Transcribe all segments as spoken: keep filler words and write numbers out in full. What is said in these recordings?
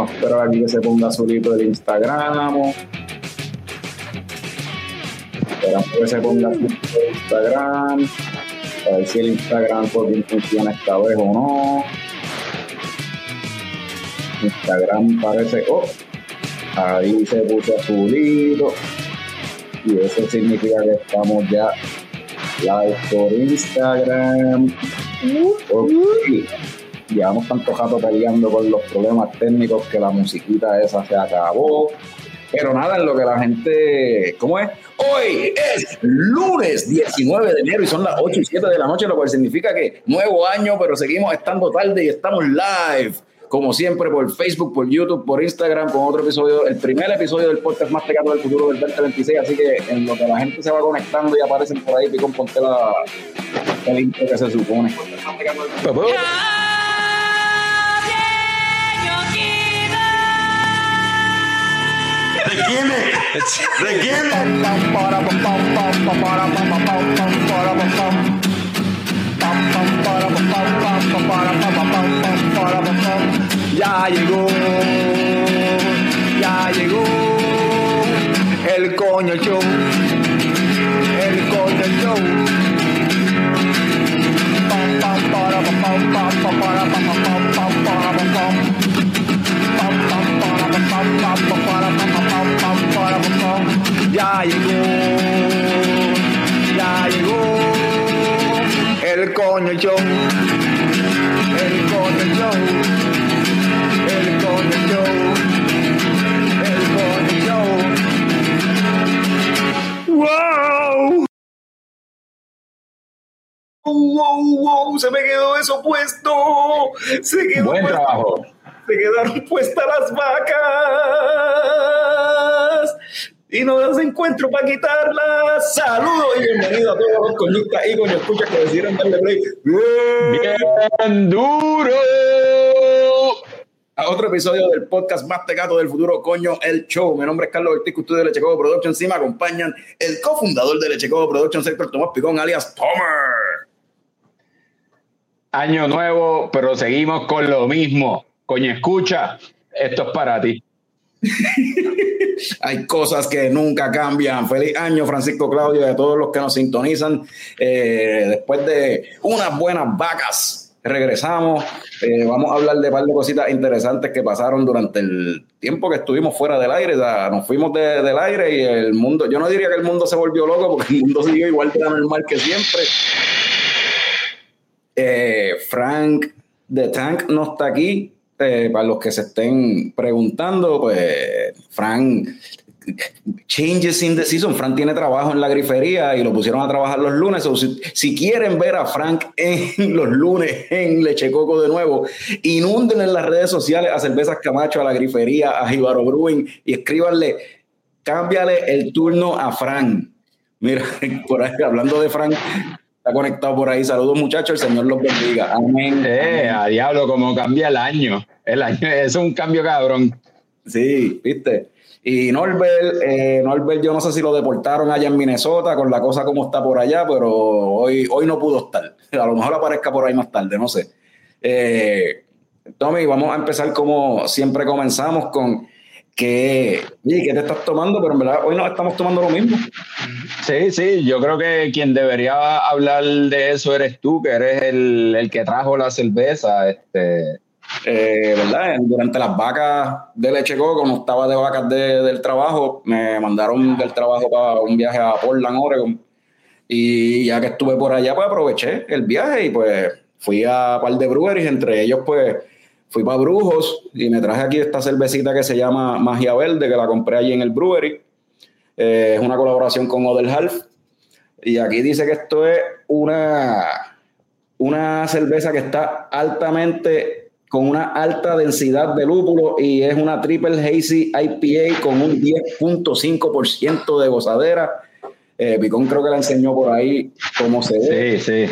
Vamos a esperar aquí que se ponga azulito el Instagram. Esperamos que se ponga azulito el Instagram. A ver si el Instagram por bien funciona esta vez o no. Instagram parece... Oh, ahí se puso azulito. Y eso significa que estamos ya live por Instagram. Okay. Llevamos tanto rato peleando con los problemas técnicos que la musiquita esa se acabó. Pero nada, en lo que la gente... ¿Cómo es? Hoy es lunes diecinueve de enero y son las ocho y siete de la noche, lo cual significa que nuevo año, pero seguimos estando tarde y estamos live. Como siempre, por Facebook, por YouTube, por Instagram, con otro episodio, el primer episodio del podcast más pegado del futuro del veinte veintiséis. Así que en lo que la gente se va conectando y aparecen por ahí, Picón, ponte la, el intro que se supone. ¿De quién es? ¿De quién es? Ya llegó, ya llegó el coño show, el coño show. Pam pam para pam pam pam para pam pam pam pam para pam pam pam pam para pam pam pam para pam pam pam para pam pam. Ya llegó, ya llegó el coño show, el coño show. El coño show, el coño show. ¡Wow! ¡Wow, wow! Se me quedó eso puesto. Se quedó Buen puesto. trabajo. Se quedaron puestas las vacas. Y no las encuentro para quitarlas. Saludos y bienvenidos a todos los coñistas y coño escuchas que decidieron darle play. Bien, bien duro. A otro episodio del podcast más tecato del futuro, coño, el show. Mi nombre es Carlos Ortiz, estudio de Leche Coco Productions. Sí, me acompañan el cofundador de Leche Coco Productions, Héctor Tomás Picón, alias Tomer. Año nuevo, pero seguimos con lo mismo. Coño, escucha, esto es para ti. Hay cosas que nunca cambian. Feliz año, Francisco Claudio, y a todos los que nos sintonizan. Eh, después de unas buenas vacas, regresamos. Eh, vamos a hablar de un par de cositas interesantes que pasaron durante el tiempo que estuvimos fuera del aire. O sea, nos fuimos de, del aire y el mundo, yo no diría que el mundo se volvió loco, porque el mundo siguió igual de normal que siempre. Eh, Frank the Tank no está aquí. Eh, para los que se estén preguntando, pues Frank, changes in the season. Frank tiene trabajo en la grifería y lo pusieron a trabajar los lunes. O si, si quieren ver a Frank en los lunes en Leche Coco de nuevo, inunden en las redes sociales a Cervezas Camacho, a la grifería, a Jíbaro Brewing y escríbanle, cámbiale el turno a Frank. Mira, por ahí, hablando de Frank, está conectado por ahí. Saludos, muchachos, el Señor los bendiga. Amén. Eh, a diablo, como cambia el año. El año es un cambio cabrón. Sí, viste. Y Norbert, eh, Norbert, yo no sé si lo deportaron allá en Minnesota con la cosa como está por allá, pero hoy, hoy no pudo estar. A lo mejor aparezca por ahí más tarde, no sé. Eh, Tommy, vamos a empezar como siempre comenzamos con que, ¿qué te estás tomando? Pero en verdad hoy no estamos tomando lo mismo. Sí, sí, yo creo que quien debería hablar de eso eres tú, que eres el, el que trajo la cerveza. Este... Eh, ¿verdad? Durante las vacas de Leche Coco, no estaba de vacas de, del trabajo, me mandaron del trabajo para un viaje a Portland, Oregon, y ya que estuve por allá, pues aproveché el viaje y pues fui a un par de breweries, entre ellos pues fui para Brujos y me traje aquí esta cervecita que se llama Magia Verde, que la compré allí en el brewery. Eh, es una colaboración con Other Half y aquí dice que esto es una, una cerveza que está altamente con una alta densidad de lúpulo y es una Triple Hazy I P A con un diez punto cinco por ciento de gozadera. Eh, Picón creo que la enseñó por ahí cómo se ve. Sí, sí.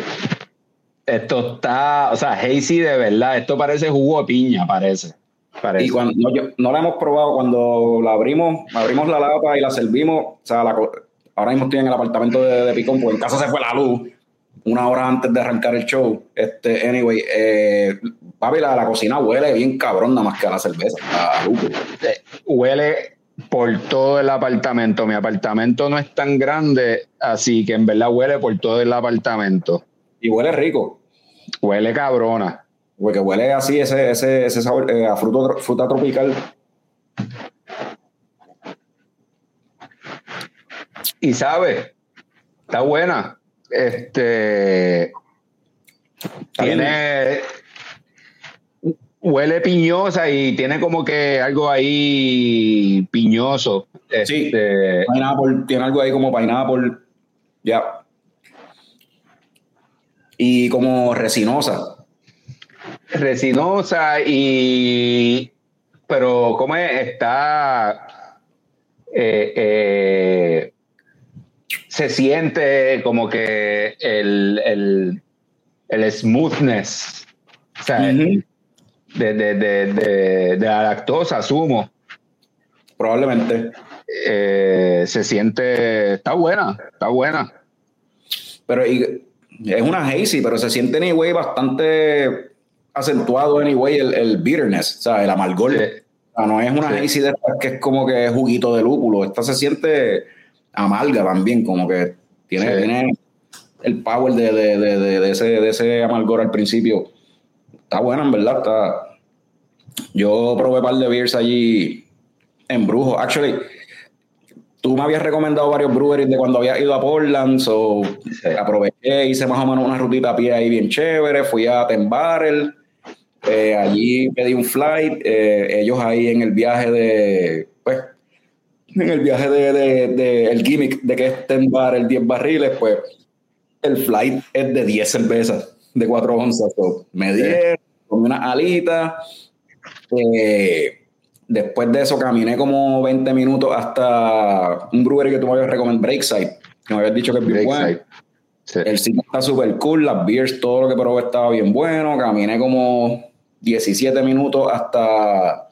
Esto está, o sea, hazy de verdad. Esto parece jugo de piña, parece. parece. Y cuando no, yo, no la hemos probado, cuando la abrimos, abrimos la lata y la servimos, o sea, la, ahora mismo estoy en el apartamento de, de Picón, porque en casa se fue la luz una hora antes de arrancar el show. Este, anyway, eh, papi, la, la cocina huele bien cabrón nada más que a la cerveza, a lúpulo. Huele por todo el apartamento. Mi apartamento no es tan grande, así que en verdad huele por todo el apartamento. Y huele rico. Huele cabrona. Porque huele así ese, ese, ese sabor eh, a fruto, fruta tropical. Y sabe, está buena. Este Está tiene huele piñosa y tiene como que algo ahí piñoso. Sí, Este, pineapple, tiene algo ahí como pineapple. Ya. Y como resinosa. resinosa y pero cómo es, está eh, eh, se siente como que el, el, el smoothness, o sea, Uh-huh. de, de, de, de, de la lactosa, asumo. Probablemente. Eh, se siente, está buena, está buena. Pero y, es una hazy, pero se siente anyway bastante acentuado anyway el, el bitterness, o sea, el amargor. Sí. O sea, no es una Sí. hazy de estas que es como que es juguito de lúpulo. Esta se siente amarga también, como que tiene, Sí. tiene el power de, de, de, de, de ese, de ese amargor al principio. Está buena, en verdad. Está... Yo probé un par de beers allí en Brujo. Actually, tú me habías recomendado varios breweries de cuando había ido a Portland, so Sí. aproveché, hice más o menos una rutita a pie ahí bien chévere, fui a Ten Barrel, eh, allí pedí un flight, eh, ellos ahí en el viaje de, pues, en el viaje de, de, de el gimmick de que es Ten Barrel, diez barriles, pues, el flight es de diez cervezas, de cuatro onzas, so, me dieron, comí unas alitas, eh, después de eso caminé como veinte minutos hasta un brewery que tú me habías recomendado, Breakside, que me habías dicho que es bien bueno. Sí. El sitio está súper cool, las beers, todo lo que probé estaba bien bueno. Caminé como diecisiete minutos hasta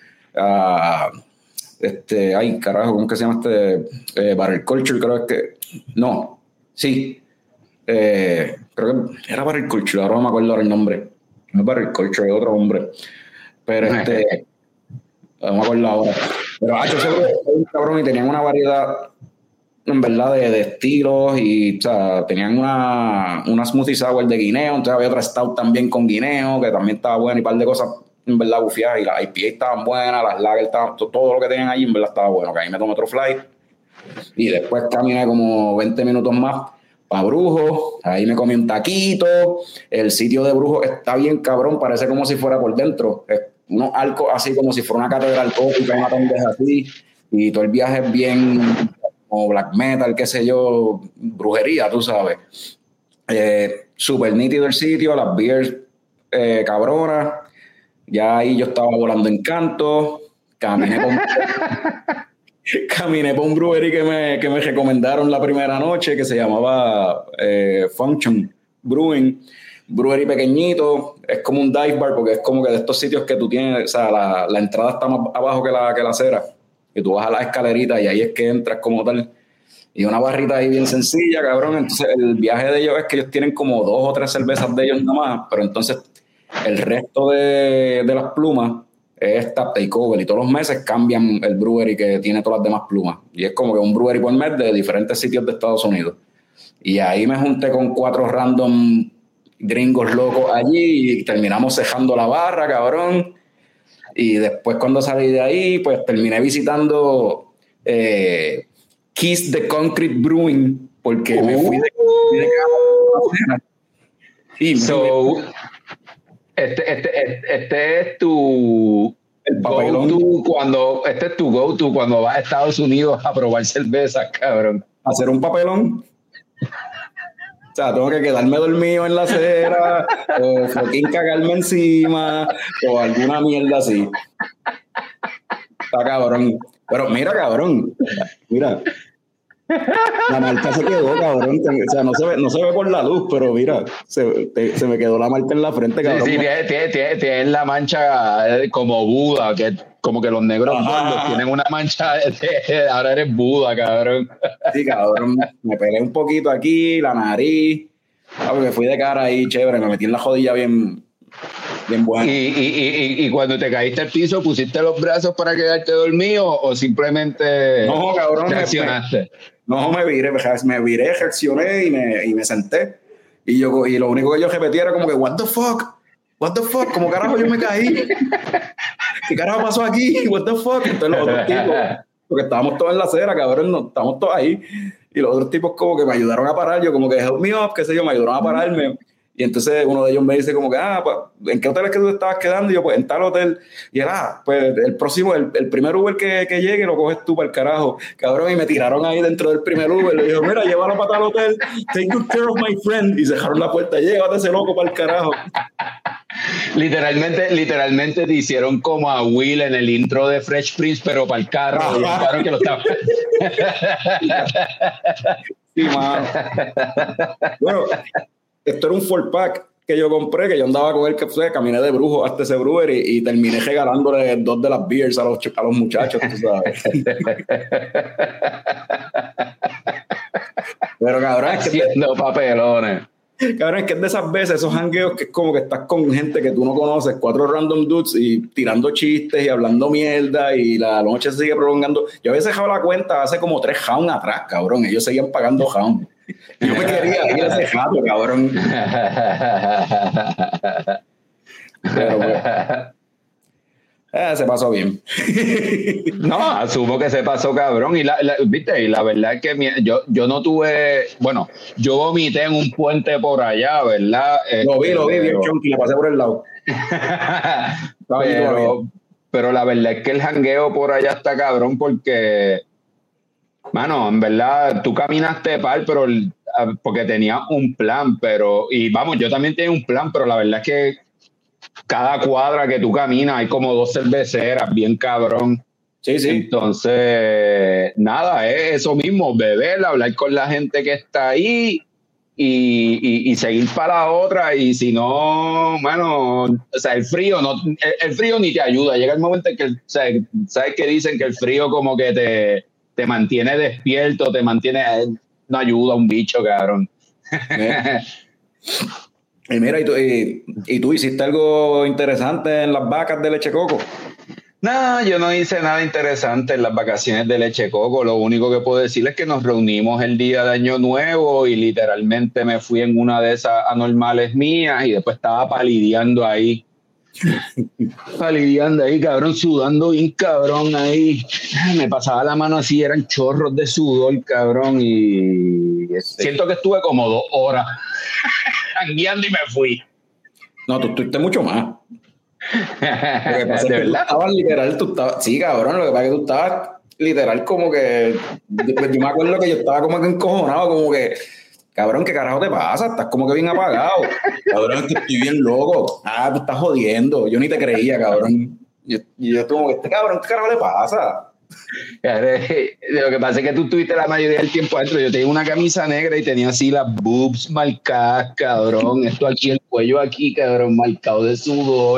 uh, este, ay carajo, ¿cómo que se llama este? Eh, Barrel Culture, creo que no, sí, eh, creo que era Barrel Culture, ahora no me acuerdo ahora el nombre. No es Barrel Culture, es otro hombre, pero este no me acuerdo ahora, pero ah, yo sé que es un cabrón y tenían una variedad en verdad de, de estilos y o sea, tenían una, una smoothie sour de guineo, entonces había otra stout también con guineo que también estaba buena y un par de cosas en verdad bufiadas y las I P A estaban buenas, las lager estaban, todo lo que tenían allí en verdad estaba bueno, que ahí me tomé otro flight y después caminé como veinte minutos más para Brujo, ahí me comí un taquito, el sitio de Brujo está bien cabrón, parece como si fuera por dentro, es unos arcos así como si fuera una catedral gótica, una pendeja así y todo el viaje es bien como black metal, qué sé yo, brujería, tú sabes. Eh, súper nítido el sitio, las beers eh, cabronas. Ya ahí yo estaba volando en canto. Caminé por, caminé por un brewery que me, que me recomendaron la primera noche, que se llamaba eh, Function Brewing. Brewery pequeñito, es como un dive bar, porque es como que de estos sitios que tú tienes, o sea, la, la entrada está más abajo que la, que la acera. Y tú vas a la escalerita y ahí es que entras como tal. Y una barrita ahí bien sencilla, cabrón. Entonces el viaje de ellos es que ellos tienen como dos o tres cervezas de ellos nada más, pero entonces el resto de, de las plumas es tap takeover y todos los meses cambian el brewery que tiene todas las demás plumas. Y es como que un brewery por mes de diferentes sitios de Estados Unidos. Y ahí me junté con cuatro random gringos locos allí y terminamos cejando la barra, cabrón. Y después cuando salí de ahí, pues terminé visitando eh, Kiss the Concrete Brewing, porque uh, me fui de, fui de casa. Y so, este, este, este es tu el go-to cuando, este es tu go-to cuando vas a Estados Unidos a probar cervezas, cabrón. Hacer un papelón. O sea, tengo que quedarme dormido en la acera, o fucking cagarme encima, o alguna mierda así. Está cabrón. Pero mira, cabrón, mira. La marca se quedó, cabrón. O sea, no se ve, no se ve por la luz, pero mira, se, te, se me quedó la marca en la frente, cabrón. Sí, sí, tiene, tiene, tiene, tiene la mancha como Buda, que como que los negros gordos tienen una mancha de, de, ahora eres Buda, cabrón. Sí, cabrón. Me pegué un poquito aquí, la nariz. Ah, porque fui de cara ahí, chévere. Me metí en la jodilla bien, bien bueno. Y, y, y, y cuando te caíste al piso, ¿pusiste los brazos para quedarte dormido o simplemente no, cabrón, reaccionaste? Me, no, me viré, me viré, reaccioné y me, y me senté. Y, yo, y lo único que yo repetía era como que, what the fuck, what the fuck, ¿cómo carajo yo me caí? ¿Qué carajo pasó aquí? What the fuck? Entonces los otros tipos, porque estábamos todos en la acera, cabrón, no, estábamos todos ahí. Y los otros tipos como que me ayudaron a parar, yo como que help me up, qué sé yo, me ayudaron a pararme. Y entonces uno de ellos me dice como que, ah, pues, ¿en qué hotel es que tú estabas quedando? Y yo, pues, en tal hotel. Y él, ah, pues, el próximo, el, el primer Uber que, que llegue lo coges tú para el carajo. Cabrón, y me tiraron ahí dentro del primer Uber. Le dijo, mira, llévalo para tal hotel. Take good care of my friend. Y cerraron la puerta. Llévate ese loco para el carajo. Literalmente, literalmente te hicieron como a Will en el intro de Fresh Prince, pero para el carro. Y el carro que lo estaba... Sí, mano. Bueno, esto era un four pack que yo compré, que yo andaba con él, que fue, caminé de brujo hasta ese brewer y, y terminé regalándole dos de las beers a los, a los muchachos, tú sabes. Pero cabrón, es que haciendo papelones. Cabrón, es que es de esas veces, esos jangueos que es como que estás con gente que tú no conoces, cuatro random dudes y tirando chistes y hablando mierda y la noche se sigue prolongando. Yo había dejado la cuenta hace como tres rounds atrás, cabrón. Ellos seguían pagando rounds. Yo me quería ir a ese jato, cabrón. Pero bueno. Eh, se pasó bien. No, asumo que se pasó cabrón. Y la, la, viste, y la verdad es que mi, yo, yo no tuve, bueno, yo vomité en un puente por allá, ¿verdad? Lo vi, este, lo vi, bien chonky, le pasé por el lado. pero, pero la verdad es que el jangueo por allá está cabrón porque, mano, en verdad, tú caminaste par, pero porque tenías un plan, pero, y vamos, yo también tenía un plan, pero la verdad es que cada cuadra que tú caminas hay como dos cerveceras, bien cabrón. Sí, sí. Entonces, nada, es eso mismo, beber, hablar con la gente que está ahí y, y, y seguir para la otra. Y si no, bueno, o sea, el frío no, el, el frío ni te ayuda. Llega el momento en que, o sea, sabes que dicen que el frío como que te, te mantiene despierto, te mantiene, no ayuda a un bicho, cabrón. Y mira, ¿y tú, y, ¿y tú hiciste algo interesante en las vacas de leche coco? No, yo no hice nada interesante en las vacaciones de leche coco. Lo único que puedo decir es que nos reunimos el día de Año Nuevo y literalmente me fui en una de esas anormales mías y después estaba palideando ahí. Palideando ahí, cabrón, sudando bien cabrón ahí. Me pasaba la mano así, eran chorros de sudor, cabrón, y siento que estuve como dos horas guiando y me fui. No, tú estuviste mucho más. Lo que pasa ¿De es que verdad? tú estabas literal, tú estabas, sí, cabrón, lo que pasa es que tú estabas literal como que, yo me acuerdo que yo estaba como que encojonado, como que, cabrón, ¿qué carajo te pasa? Estás como que bien apagado. Cabrón, es que estoy bien loco. Ah, tú estás jodiendo. Yo ni te creía, cabrón. Y yo, yo como que, este cabrón, ¿qué carajo le pasa? Lo que pasa es que tú estuviste la mayoría del tiempo adentro. Yo tenía una camisa negra y tenía así las boobs marcadas, cabrón. Esto aquí, el cuello aquí, cabrón, marcado de sudor.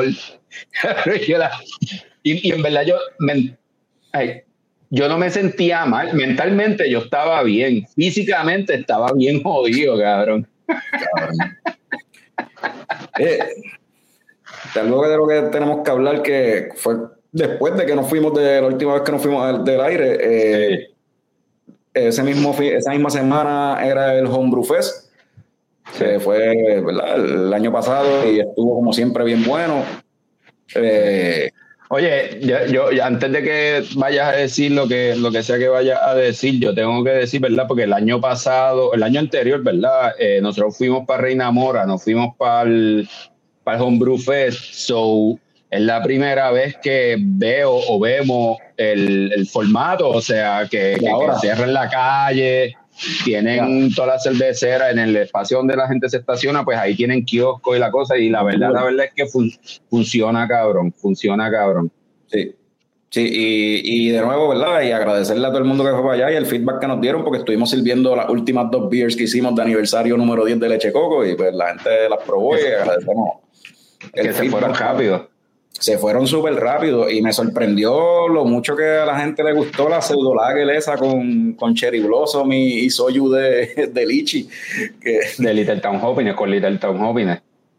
y, y en verdad yo, me, ay, yo no me sentía mal. Mentalmente yo estaba bien. Físicamente estaba bien jodido, cabrón. Cabrón. Eh, algo de lo que tenemos que hablar que fue después de que nos fuimos de la última vez que nos fuimos del, del aire, eh, sí. ese mismo esa misma semana era el Homebrew Fest, sí. que fue, ¿verdad?, el año pasado y estuvo como siempre bien bueno. Eh, Oye, yo, yo antes de que vayas a decir lo que lo que sea que vayas a decir, yo tengo que decir, ¿verdad? Porque el año pasado, el año anterior, ¿verdad? Eh, nosotros fuimos para Reina Mora, nos fuimos para el, para el Homebrew Fest, so es la primera vez que veo o vemos el, el formato, o sea, que, que, que cierren la calle, tienen ya. todas las cerveceras en el espacio donde la gente se estaciona, pues ahí tienen kiosco y la cosa, y la verdad, la verdad es que fun, funciona cabrón, funciona cabrón. Sí, sí, y, y de nuevo, ¿verdad? Y agradecerle a todo el mundo que fue para allá y el feedback que nos dieron, porque estuvimos sirviendo las últimas dos beers que hicimos de aniversario número diez de Leche Coco, y pues la gente las probó y agradecemos. El que se fueron rápido. Se fueron súper rápido y me sorprendió lo mucho que a la gente le gustó la pseudo lager esa con, con Cherry Blossom y, y soju de, de Lichi. Que, de Little Town Hoppines, con Little Town Hoppines.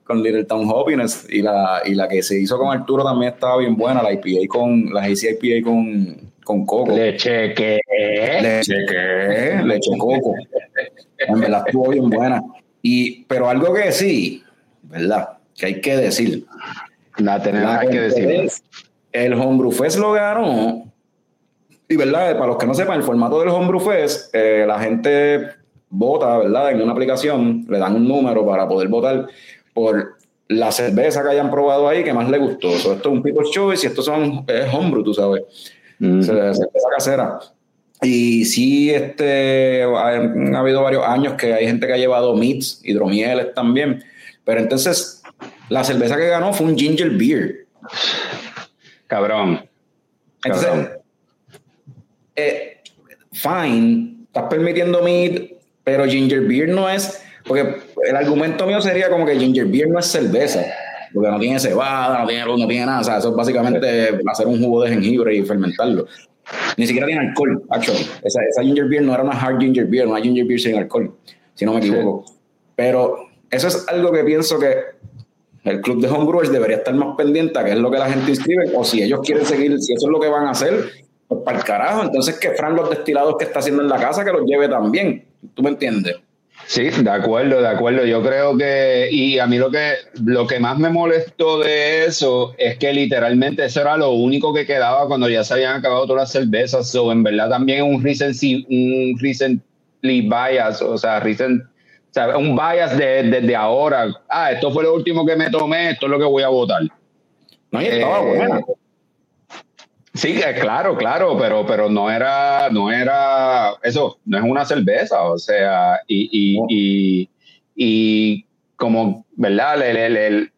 con Little Town Happiness, y la, y la que se hizo con Arturo también estaba bien buena, la I P A con, la Hazy I P A con, con coco. Leche que... Leche que... Leche coco. En verdad estuvo bien buena. Y, pero algo que sí, ¿verdad? Que hay que decir. Nada, tenemos La que decir. El Homebrew Fest lo ganó. Y verdad, para los que no sepan, el formato del Homebrew Fest, eh, la gente vota, ¿verdad? En una aplicación, le dan un número para poder votar por la cerveza que hayan probado ahí que más le gustó. So, esto es un People's Choice y estos son es Homebrew, tú sabes. Mm-hmm. Cerveza casera. Y sí, este, ha, ha habido varios años que hay gente que ha llevado meats, hidromieles también. Pero entonces, la cerveza que ganó fue un ginger beer. Cabrón. Entonces, Cabrón. Eh, fine, estás permitiendo mead, pero ginger beer no es, porque el argumento mío sería como que ginger beer no es cerveza, porque no tiene cebada, no tiene luz, no tiene nada, o sea, eso es básicamente hacer un jugo de jengibre y fermentarlo. Ni siquiera tiene alcohol, actually. Esa, esa ginger beer no era una hard ginger beer, una ginger beer sin alcohol, si no me equivoco. Sí. Pero eso es algo que pienso que el club de homebrewers debería estar más pendiente a qué es lo que la gente inscribe, o si ellos quieren seguir, si eso es lo que van a hacer, pues para el carajo, entonces que Fran los destilados que está haciendo en la casa que los lleve también, ¿tú me entiendes? Sí, de acuerdo, de acuerdo, yo creo que, y a mí lo que lo que más me molestó de eso es que literalmente eso era lo único que quedaba cuando ya se habían acabado todas las cervezas, so en verdad también un recently, un recently bias, o sea, recent, o sea, un bias de, de, de ahora, ah, esto fue lo último que me tomé, esto es lo que voy a votar. No, y estaba eh, buena. Sí, claro, claro, pero, pero no era, no era, eso, no es una cerveza, o sea, y, y, oh. y, y como, ¿verdad? El, el, el,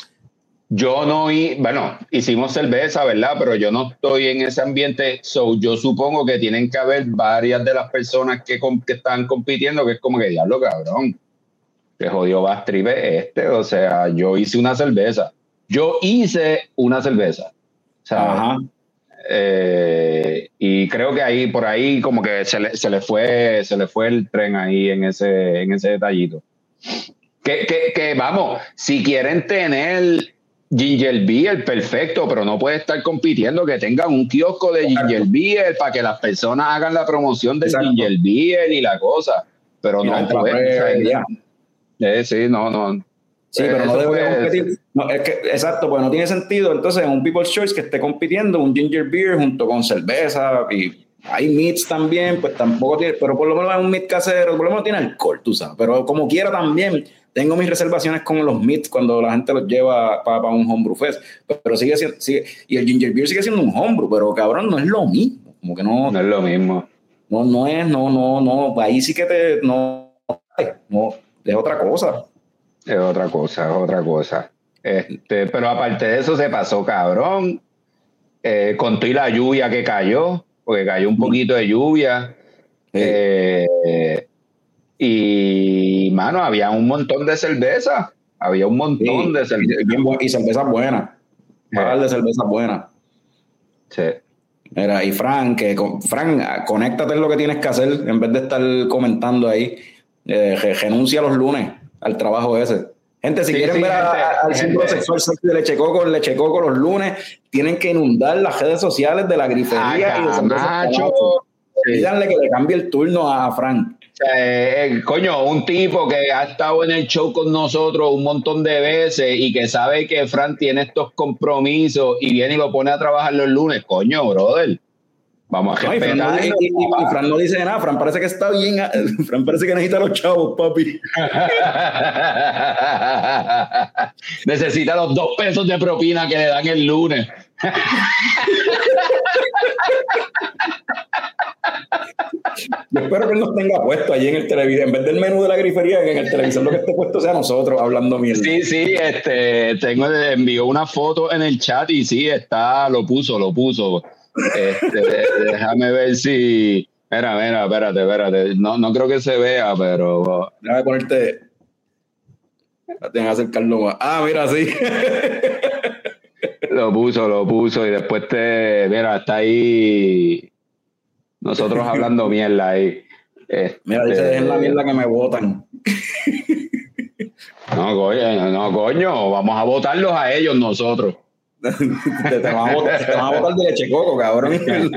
yo no, bueno, hicimos cerveza, ¿verdad? Pero yo no estoy en ese ambiente, so yo supongo que tienen que haber varias de las personas que, que están compitiendo, que es como que, diablo, cabrón, que jodió Bastripe este, o sea, yo hice una cerveza, yo hice una cerveza, o sea, ajá. Eh, y creo que ahí por ahí como que se le, se le fue se le fue el tren ahí en ese en ese detallito que, que, que vamos, si quieren tener ginger beer, perfecto, pero no puede estar compitiendo que tengan un kiosco de ginger beer para que las personas hagan la promoción del Exacto. ginger beer y la cosa, pero y no puede, eh, sí, no, no Sí, pero no debe competir. No, es que, exacto, pues no tiene sentido. Entonces, en un People's Choice que esté compitiendo un ginger beer junto con cerveza y hay meats también, pues tampoco tiene, pero por lo menos es un meat casero, por lo menos tiene alcohol, tú sabes. Pero como quiera también, tengo mis reservaciones con los meats cuando la gente los lleva para pa un homebrew fest. Pero sigue siendo, sigue, y el ginger beer sigue siendo un homebrew, pero cabrón, no es lo mismo. Como que no. No es lo mismo. No, no es, no, no, no. Ahí sí que te, no, no, es otra cosa. Es otra cosa, es otra cosa. Este, pero aparte de eso se pasó cabrón. Eh, con toda la lluvia que cayó, porque cayó un poquito de lluvia. Sí. Eh, y, mano, había un montón de cerveza. Había un montón sí, de cerveza. Y cerveza buena. Par de cerveza buena. Sí. Mira, y Fran, que Fran, conéctate en lo que tienes que hacer en vez de estar comentando ahí. Eh, renuncia los lunes al trabajo ese. Gente, si sí, quieren sí, ver gente, a, al símbolo sexual de Leche Coco en Leche Coco los lunes, tienen que inundar las redes sociales de la grifería Ay, y de Camacho. Díganle sí. que le cambie el turno a Fran. Eh, coño, un tipo que ha estado en el show con nosotros un montón de veces y que sabe que Fran tiene estos compromisos y viene y lo pone a trabajar los lunes, coño, brother. Vamos a no, y, Fran no, y, y, y Fran no dice nada. Fran parece que está bien. Fran parece que necesita los chavos, papi. Necesita los dos pesos de propina que le dan el lunes. Yo espero que él nos tenga puesto allí en el televisor, en vez del menú de la grifería, que en el televisor lo que esté puesto sea nosotros hablando mierda. Sí, sí, este, tengo, envió una foto en el chat y sí, está, lo puso, lo puso. Este, déjame ver si. Mira, mira, espérate, espérate. No, no creo que se vea, pero. Déjame ponerte. Tienes que acercarlo más. Ah, mira, sí. Lo puso, lo puso y después te. Mira, está ahí. Nosotros hablando mierda ahí. Este, mira, dice, dejen la mierda que me botan. No, coño, no, coño, vamos a votarlos a ellos nosotros. te, te, van a botar, te van a botar de leche coco, cabrón.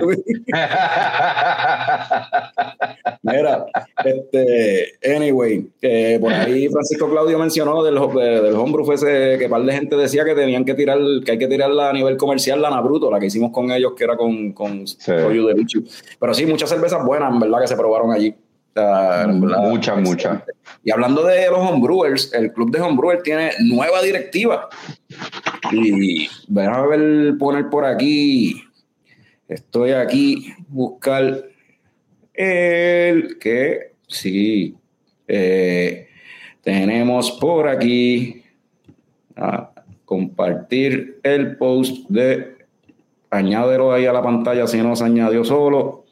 Mira, este, anyway, eh, por ahí Francisco Claudio mencionó del, de, del homebrew ese que par de gente decía que tenían que tirar, que hay que tirarla a nivel comercial, la Ana Bruto, la que hicimos con ellos, que era con, con sí. rollo de bicho. Pero sí, muchas cervezas buenas, en verdad, que se probaron allí. O sea, muchas, muchas. Y hablando de los homebrewers, el club de homebrewers tiene nueva directiva. Y voy a ver, poner por aquí. Estoy aquí, buscar el que sí. Eh, tenemos por aquí a compartir el post de añádelo ahí a la pantalla si no se añadió solo.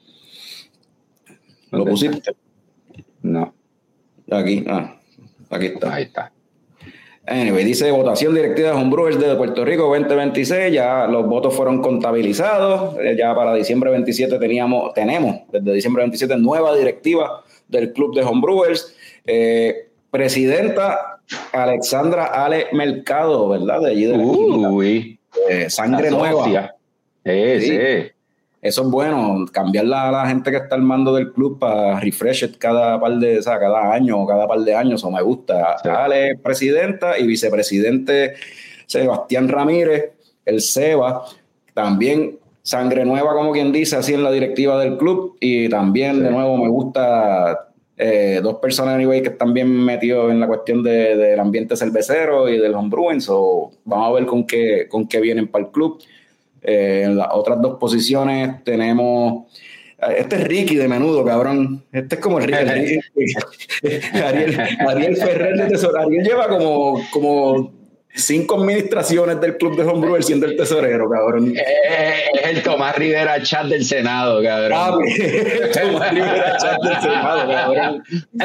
¿Lo pusiste? No. Aquí, ah, aquí está. Ahí está. Anyway, dice votación directiva de Homebrewers de Puerto Rico veinte veintiséis, ya los votos fueron contabilizados, ya para diciembre veintisiete teníamos, tenemos desde diciembre veintisiete nueva directiva del club de Homebrewers, eh, presidenta Alexandra Ale Mercado, ¿verdad? De allí de la Uy, eh, sangre nueva. Eh, sí. sí. Eso es bueno, cambiarla a la gente que está al mando del club para refresh it cada par de, o sea, cada año o cada par de años, eso me gusta. Sí. Ale, presidenta, y vicepresidente Sebastián Ramírez, el Seba, también sangre nueva, como quien dice, así en la directiva del club, y también, sí. de nuevo, me gusta eh, dos personas, anyway, que están bien metidos en la cuestión de, del ambiente cervecero y del homebrewing, so vamos a ver con qué, con qué vienen para el club. Eh, en las otras dos posiciones tenemos este es Ricky de Menudo, cabrón. Este es como el Ricky, el Ricky. Ariel, Ariel Ferrer de Tesoro. Ariel lleva como, como cinco administraciones del club de Homebrewer siendo el tesorero, cabrón. Es el Tomás Rivera Chat del Senado, cabrón. Ah, Tomás Rivera Chat del Senado,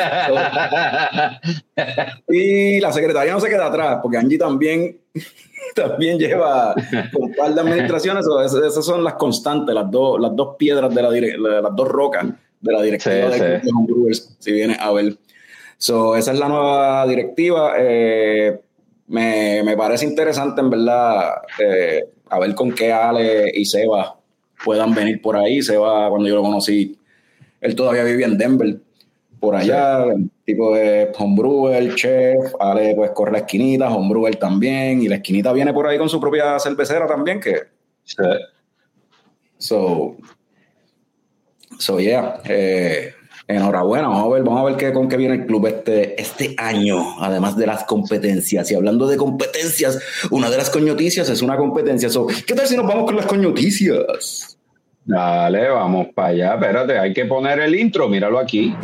cabrón. Y la secretaria no se queda atrás, porque Angie también también lleva un par de administraciones. Esas, esas son las constantes, las dos, las dos piedras de la, dire- las dos rocas de la directiva sí, de sí. Homebrewers, si vienes a ver. So, esa es la nueva directiva. Eh, me, me parece interesante, en verdad, eh, a ver con qué Ale y Seba puedan venir por ahí. Seba, cuando yo lo conocí, él todavía vivía en Denver. Por allá, sí. El tipo de homebrewer, chef, Ale pues corre la esquinita, homebrewer también, y la esquinita viene por ahí con su propia cervecera también, que sí. So, so yeah, eh, enhorabuena, vamos a ver, vamos a ver qué, con qué viene el club este, este año, además de las competencias. Y hablando de competencias, una de las coñoticias es una competencia. So, ¿qué tal si nos vamos con las coñoticias? Dale, vamos para allá. Espérate, hay que poner el intro, míralo aquí.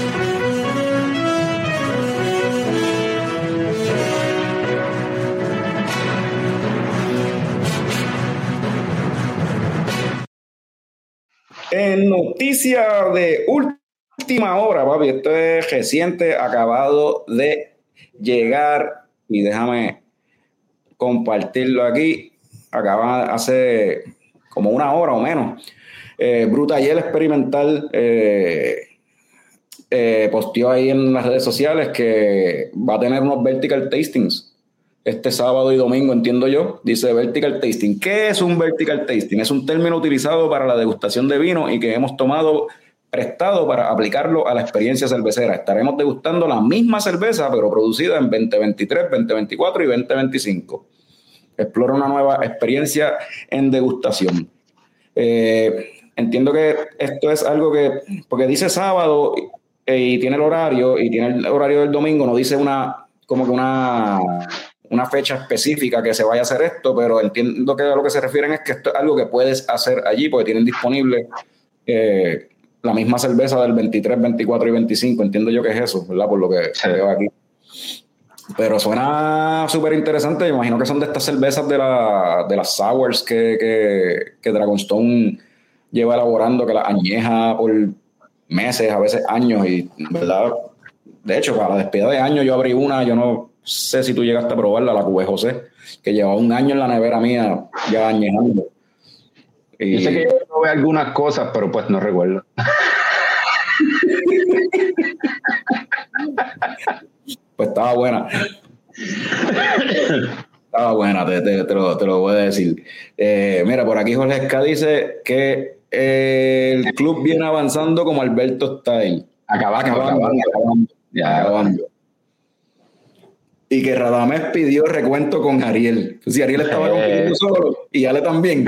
En noticia de última hora, papi, esto es reciente, acabado de llegar, y déjame compartirlo aquí. Acaba hace como una hora o menos. Eh, Brutaller Experimental eh, eh, posteó ahí en las redes sociales que va a tener unos vertical tastings este sábado y domingo, entiendo yo. Dice vertical tasting. ¿Qué es un vertical tasting? Es un término utilizado para la degustación de vino y que hemos tomado prestado para aplicarlo a la experiencia cervecera. Estaremos degustando la misma cerveza, pero producida en veinte veintitrés, veinte veinticuatro y veinte veinticinco. Explora una nueva experiencia en degustación. Eh, entiendo que esto es algo que, porque dice sábado eh, y tiene el horario, y tiene el horario del domingo, no dice una, como que una... una fecha específica que se vaya a hacer esto, pero entiendo que a lo que se refieren es que esto es algo que puedes hacer allí, porque tienen disponible eh, la misma cerveza del veintitrés, veinticuatro y veinticinco. Entiendo yo que es eso, ¿verdad? Por lo que sí. veo aquí. Pero suena súper interesante. Me imagino que son de estas cervezas de, la, de las sours que, que, que Dragonstone lleva elaborando, que las añeja por meses, a veces años, y ¿verdad? De hecho, para la despedida de año yo abrí una, yo no sé si tú llegaste a probarla, la Cube José, que llevaba un año en la nevera mía ya añejando. Y... yo sé que yo probé algunas cosas, pero pues no recuerdo. Pues estaba buena. Estaba buena, te, te, te, lo, te lo voy a decir. Eh, mira, por aquí Jorge Esca dice que eh, el club viene avanzando como Alberto Style. Acabando, acabando. acabando, acabando, Ya, acabando. Y que Radamés pidió recuento con Ariel. Si Ariel estaba Eh. compitiendo solo y Ale también.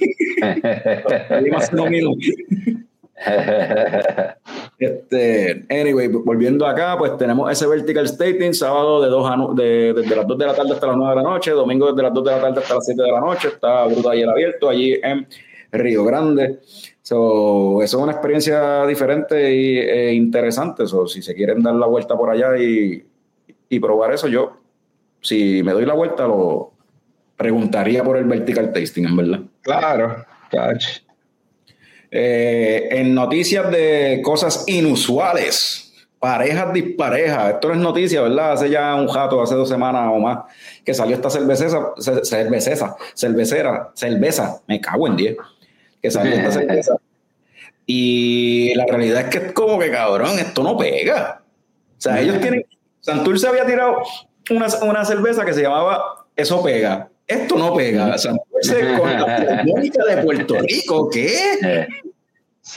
Este, anyway, volviendo acá, pues tenemos ese Vertical Stating, sábado de dos a, de, desde las dos de la tarde hasta las nueve de la noche, domingo desde las dos de la tarde hasta las siete de la noche, está Bruto ayer abierto allí en Río Grande. So, eso es una experiencia diferente y, e interesante. So, si se quieren dar la vuelta por allá y, y probar eso, yo, si me doy la vuelta, lo preguntaría por el Vertical Tasting, en verdad. Claro, claro. Eh, en noticias de cosas inusuales, parejas disparejas, esto no es noticia, ¿verdad? Hace ya un jato, hace dos semanas o más, que salió esta cervecera, cervecera, cervecera, cerveza, me cago en diez, que salió esta cerveza. Y la realidad es que es como que, cabrón, esto no pega. O sea, ellos tienen, Santurce había tirado una, una cerveza que se llamaba Eso Pega. Esto no pega. Santurce con la Filarmónica de Puerto Rico, ¿qué? Sí.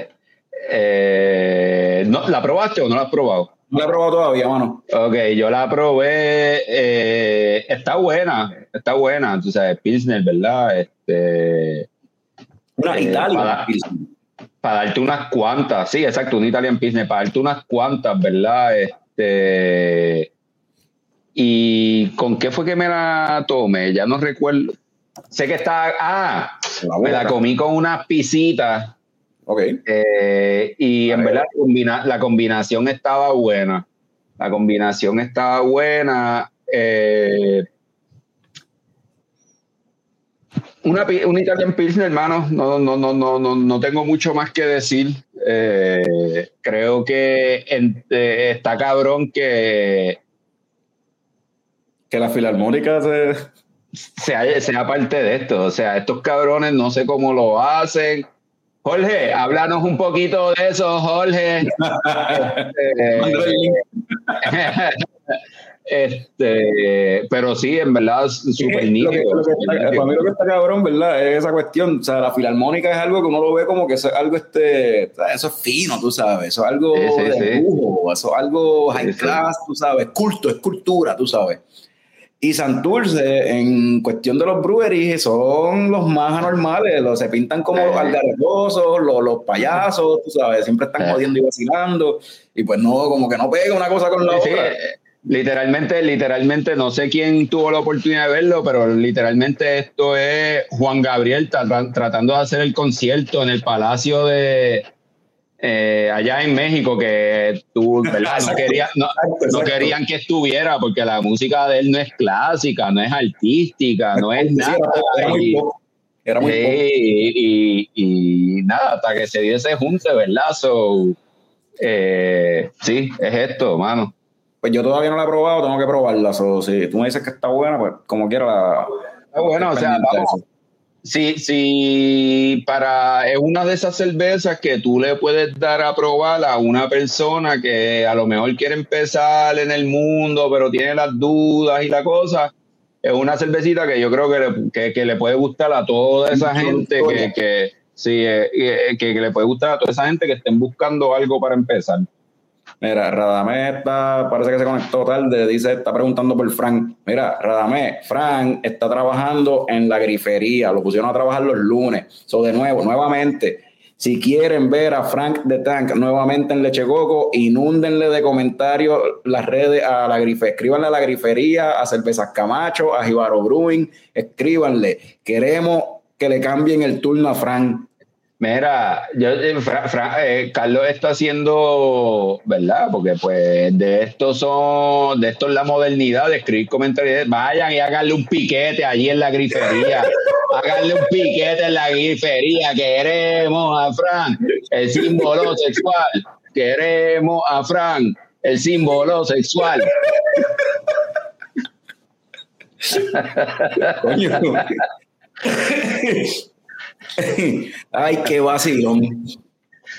Eh, ¿no, ¿La probaste o no la has probado? No la he probado todavía, mano. Ok, yo la probé. Eh, está buena, está buena. Tú sabes, Pilsner, ¿verdad? Este, Una eh, Italia. Para, para darte unas cuantas, sí, exacto, un Italian Pilsner, para darte unas cuantas, ¿verdad? Este. ¿Y con qué fue que me la tomé? Ya no recuerdo. Sé que está. Ah, la me la comí con unas pisitas. Ok. Eh, y en verdad la, combina, la combinación estaba buena. La combinación estaba buena. Eh, una, un Italian Pilsner, hermano. No, no, no, no, no, no tengo mucho más que decir. Eh, creo que en, eh, está cabrón que. Que la Filarmónica se... Sea, sea parte de esto. O sea, estos cabrones no sé cómo lo hacen. Jorge, háblanos un poquito de eso, Jorge. este, este, pero sí, en verdad, súper nítido. Para mí lo que está cabrón, ¿verdad? Es esa cuestión. O sea, la Filarmónica es algo que uno lo ve como que eso es algo, este, eso es fino, tú sabes. Eso es algo sí, sí, de sí. lujo, eso es algo high sí, class, sí. tú sabes. Culto, es cultura, tú sabes. Y Santurce, en cuestión de los breweries, son los más anormales, los, se pintan como los algarrosos, los, los payasos, tú sabes, siempre están jodiendo y vacilando, y pues no, como que no pega una cosa con la sí, otra. Sí. Literalmente, literalmente, no sé quién tuvo la oportunidad de verlo, pero literalmente esto es Juan Gabriel tra- tratando de hacer el concierto en el Palacio de... Eh, allá en México, que tú, ¿verdad? No, quería, no, no querían que estuviera porque la música de él no es clásica, no es artística, no es nada. Era muy poco. Era muy poco. Y, y, y nada, hasta que se dio ese junte, ¿verdad? So, eh, sí, es esto, mano. Pues yo todavía no la he probado, tengo que probarla. So, si tú me dices que está buena, pues como quiera la... Está bueno, o sea, vamos. Sí, sí, para, es una de esas cervezas que tú le puedes dar a probar a una persona que a lo mejor quiere empezar en el mundo, pero tiene las dudas y la cosa. Es una cervecita que yo creo que le, que, que le puede gustar a toda esa gente que, que, sí, que, que le puede gustar a toda esa gente que estén buscando algo para empezar. Mira, Radamés está, parece que se conectó tarde, dice, está preguntando por Frank. Mira, Radamés, Frank está trabajando en la grifería, lo pusieron a trabajar los lunes. So, de nuevo, nuevamente, si quieren ver a Frank the Tank nuevamente en Leche Coco, inúndenle de comentarios las redes a la grifería, escríbanle a la grifería, a Cervezas Camacho, a Jibaro Brewing, escríbanle, queremos que le cambien el turno a Frank. Mira, yo, Fra, Fra, eh, Carlos está haciendo, ¿verdad? Porque pues de esto son, de esto es la modernidad, de escribir comentarios. Vayan y háganle un piquete allí en la grifería. Háganle un piquete en la grifería. Queremos a Frank, el símbolo sexual. Queremos a Frank, el símbolo sexual. Coño. Ay, qué vacilón.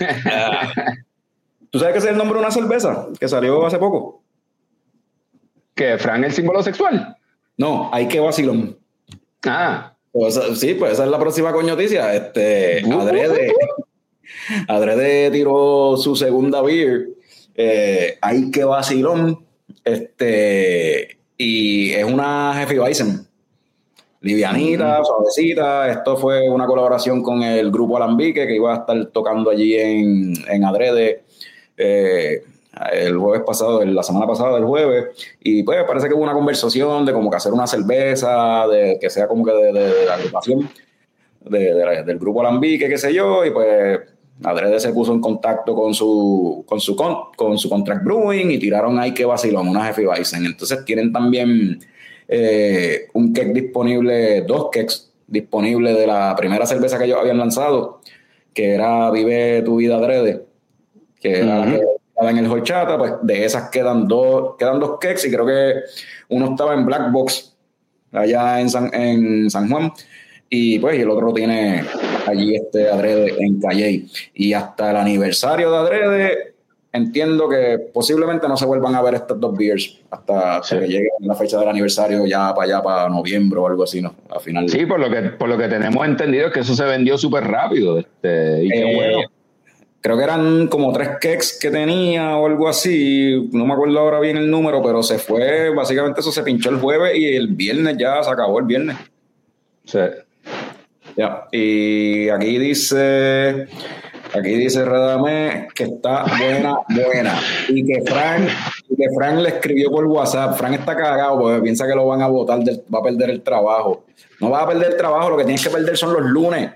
Ah. ¿Tú sabes que ese es el nombre de una cerveza que salió hace poco? ¿Que Fran el símbolo sexual? No, hay que vacilón. Ah. Pues, sí, pues esa es la próxima coñoticia. Este, uh, Adrede, uh, uh. Adrede tiró su segunda beer. Eh, hay que vacilón. Este, y es una Hefeweizen. Livianita, mm. suavecita. Esto fue una colaboración con el grupo Alambique que iba a estar tocando allí en, en Adrede eh, el jueves pasado, la semana pasada, el jueves. Y pues parece que hubo una conversación de como que hacer una cerveza, de que sea como que de, de, de la agrupación de, de la, del grupo Alambique, qué sé yo. Y pues Adrede se puso en contacto con su, con su, con, con su Contract Brewing y tiraron ahí que vacilón, una Hefeweizen. Entonces tienen también... Eh, un keg disponible, dos kegs disponibles de la primera cerveza que ellos habían lanzado, que era Vive tu vida Adrede, que era uh-huh. la que estaba en el horchata. Pues de esas quedan dos, quedan dos kegs y creo que uno estaba en Black Box allá en San, en San Juan y pues y el otro tiene allí este Adrede en Calley. Y hasta el aniversario de Adrede entiendo que posiblemente no se vuelvan a ver estas dos beers hasta, hasta sí. que llegue la fecha del aniversario ya para allá, para noviembre o algo así, ¿no? Al final. Sí, por lo que, por lo que tenemos entendido es que eso se vendió súper rápido. Este, y qué eh, bueno. Creo que eran como tres kegs que tenía o algo así, no me acuerdo ahora bien el número, pero se fue, básicamente eso se pinchó el jueves y el viernes ya se acabó el viernes. Sí. Ya, y aquí dice... Aquí dice Radamé que está buena, buena. Y que Frank, y que Frank le escribió por WhatsApp. Frank está cagado porque piensa que lo van a votar, del, va a perder el trabajo. No va a perder el trabajo, lo que tienes que perder son los lunes.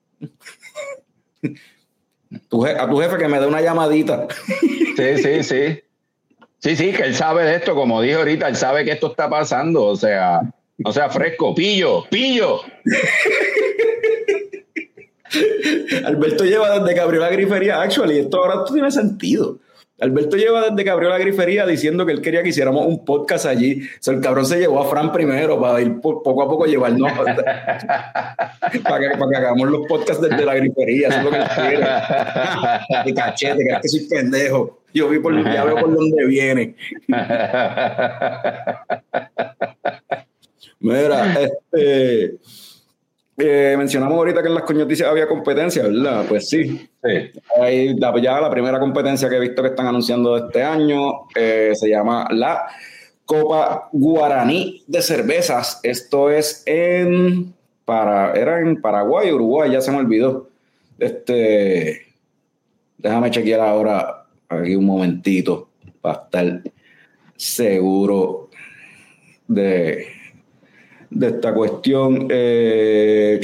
Tu je- a tu jefe que me dé una llamadita. Sí, sí, sí. Sí, sí, que él sabe de esto, como dije ahorita, él sabe que esto está pasando. O sea, no sea fresco. Pillo, pillo. Alberto lleva desde que abrió la grifería, actually, esto ahora tiene sentido. Alberto lleva desde que abrió la grifería diciendo que él quería que hiciéramos un podcast allí. O sea, el cabrón se llevó a Fran primero para ir poco a poco llevarnos para que, para que hagamos los podcasts desde la grifería. Eso es lo que él quiere. De cachete, que es que soy pendejo. Yo vi por, ya veo por dónde viene. Mira, este... Eh, mencionamos ahorita que en las coñoticias había competencia, ¿verdad? Pues sí. Sí. Ahí, ya la primera competencia que he visto que están anunciando de este año eh, se llama la Copa Guaraní de Cervezas. Esto es en... Para, era en Paraguay, Uruguay, ya se me olvidó. Este, déjame chequear ahora aquí un momentito para estar seguro de... de esta cuestión. Eh,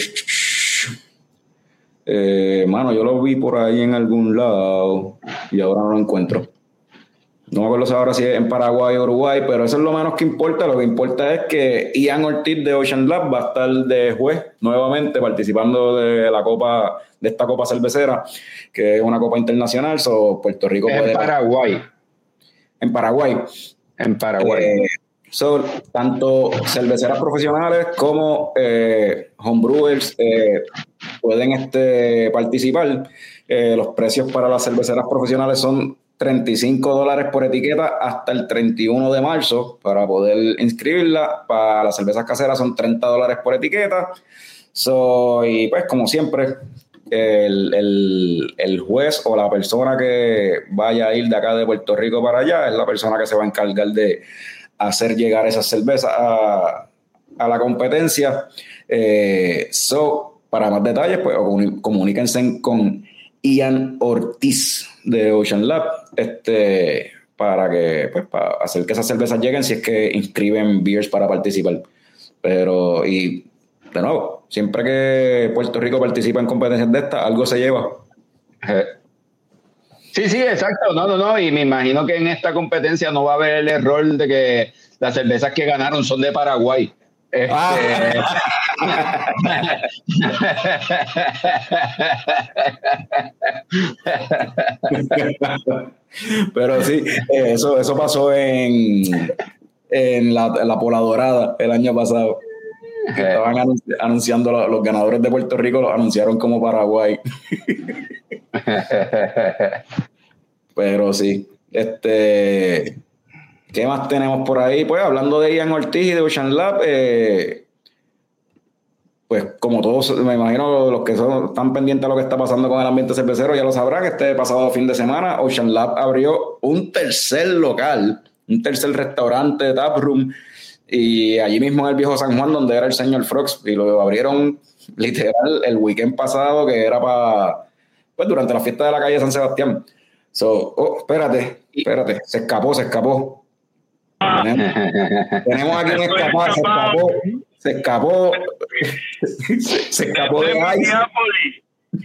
eh, mano, yo lo vi por ahí en algún lado y ahora no lo encuentro. No me acuerdo ahora si es en Paraguay o Uruguay, pero eso es lo menos que importa. Lo que importa es que Ian Ortiz de Ocean Lab va a estar de juez nuevamente participando de la copa, de esta copa cervecera, que es una copa internacional. So, Puerto Rico en puede... Paraguay. En Paraguay. En Paraguay. Eh, So, tanto cerveceras profesionales como eh, homebrewers eh, pueden este, participar. Eh, los precios para las cerveceras profesionales son treinta y cinco dólares por etiqueta hasta el treinta y uno de marzo para poder inscribirla. Para las cervezas caseras son treinta dólares por etiqueta. So, y pues como siempre, el, el, el juez o la persona que vaya a ir de acá de Puerto Rico para allá es la persona que se va a encargar de hacer llegar esas cervezas a, a la competencia. Eh, so, para más detalles, pues comuníquense con Ian Ortiz de Ocean Lab este, para que pues, para hacer que esas cervezas lleguen si es que inscriben beers para participar. Pero, y de nuevo, siempre que Puerto Rico participa en competencias de estas, algo se lleva. Eh. Sí, sí, exacto. No, no, no. Y me imagino que en esta competencia no va a haber el error de que las cervezas que ganaron son de Paraguay. Este... Ah. Pero sí, eso, eso pasó en, en, la, en la Pola Dorada el año pasado. Que estaban anunci- anunciando los, los ganadores de Puerto Rico, los anunciaron como Paraguay. Pero sí, este, ¿Qué más tenemos por ahí? Pues hablando de Ian Ortiz y de Ocean Lab, eh, pues como todos, me imagino los que son, están pendientes a lo que está pasando con el ambiente cervecero ya lo sabrán, este pasado fin de semana Ocean Lab abrió un tercer local, un tercer restaurante, taproom, y allí mismo en el viejo San Juan donde era el señor Frogs, y lo abrieron literal el weekend pasado, que era para, pues durante la fiesta de la calle San Sebastián. So, oh, espérate, espérate, se escapó, se escapó. Tenemos, tenemos aquí un escapado, se escapó, se escapó, se, se escapó de Minneapolis.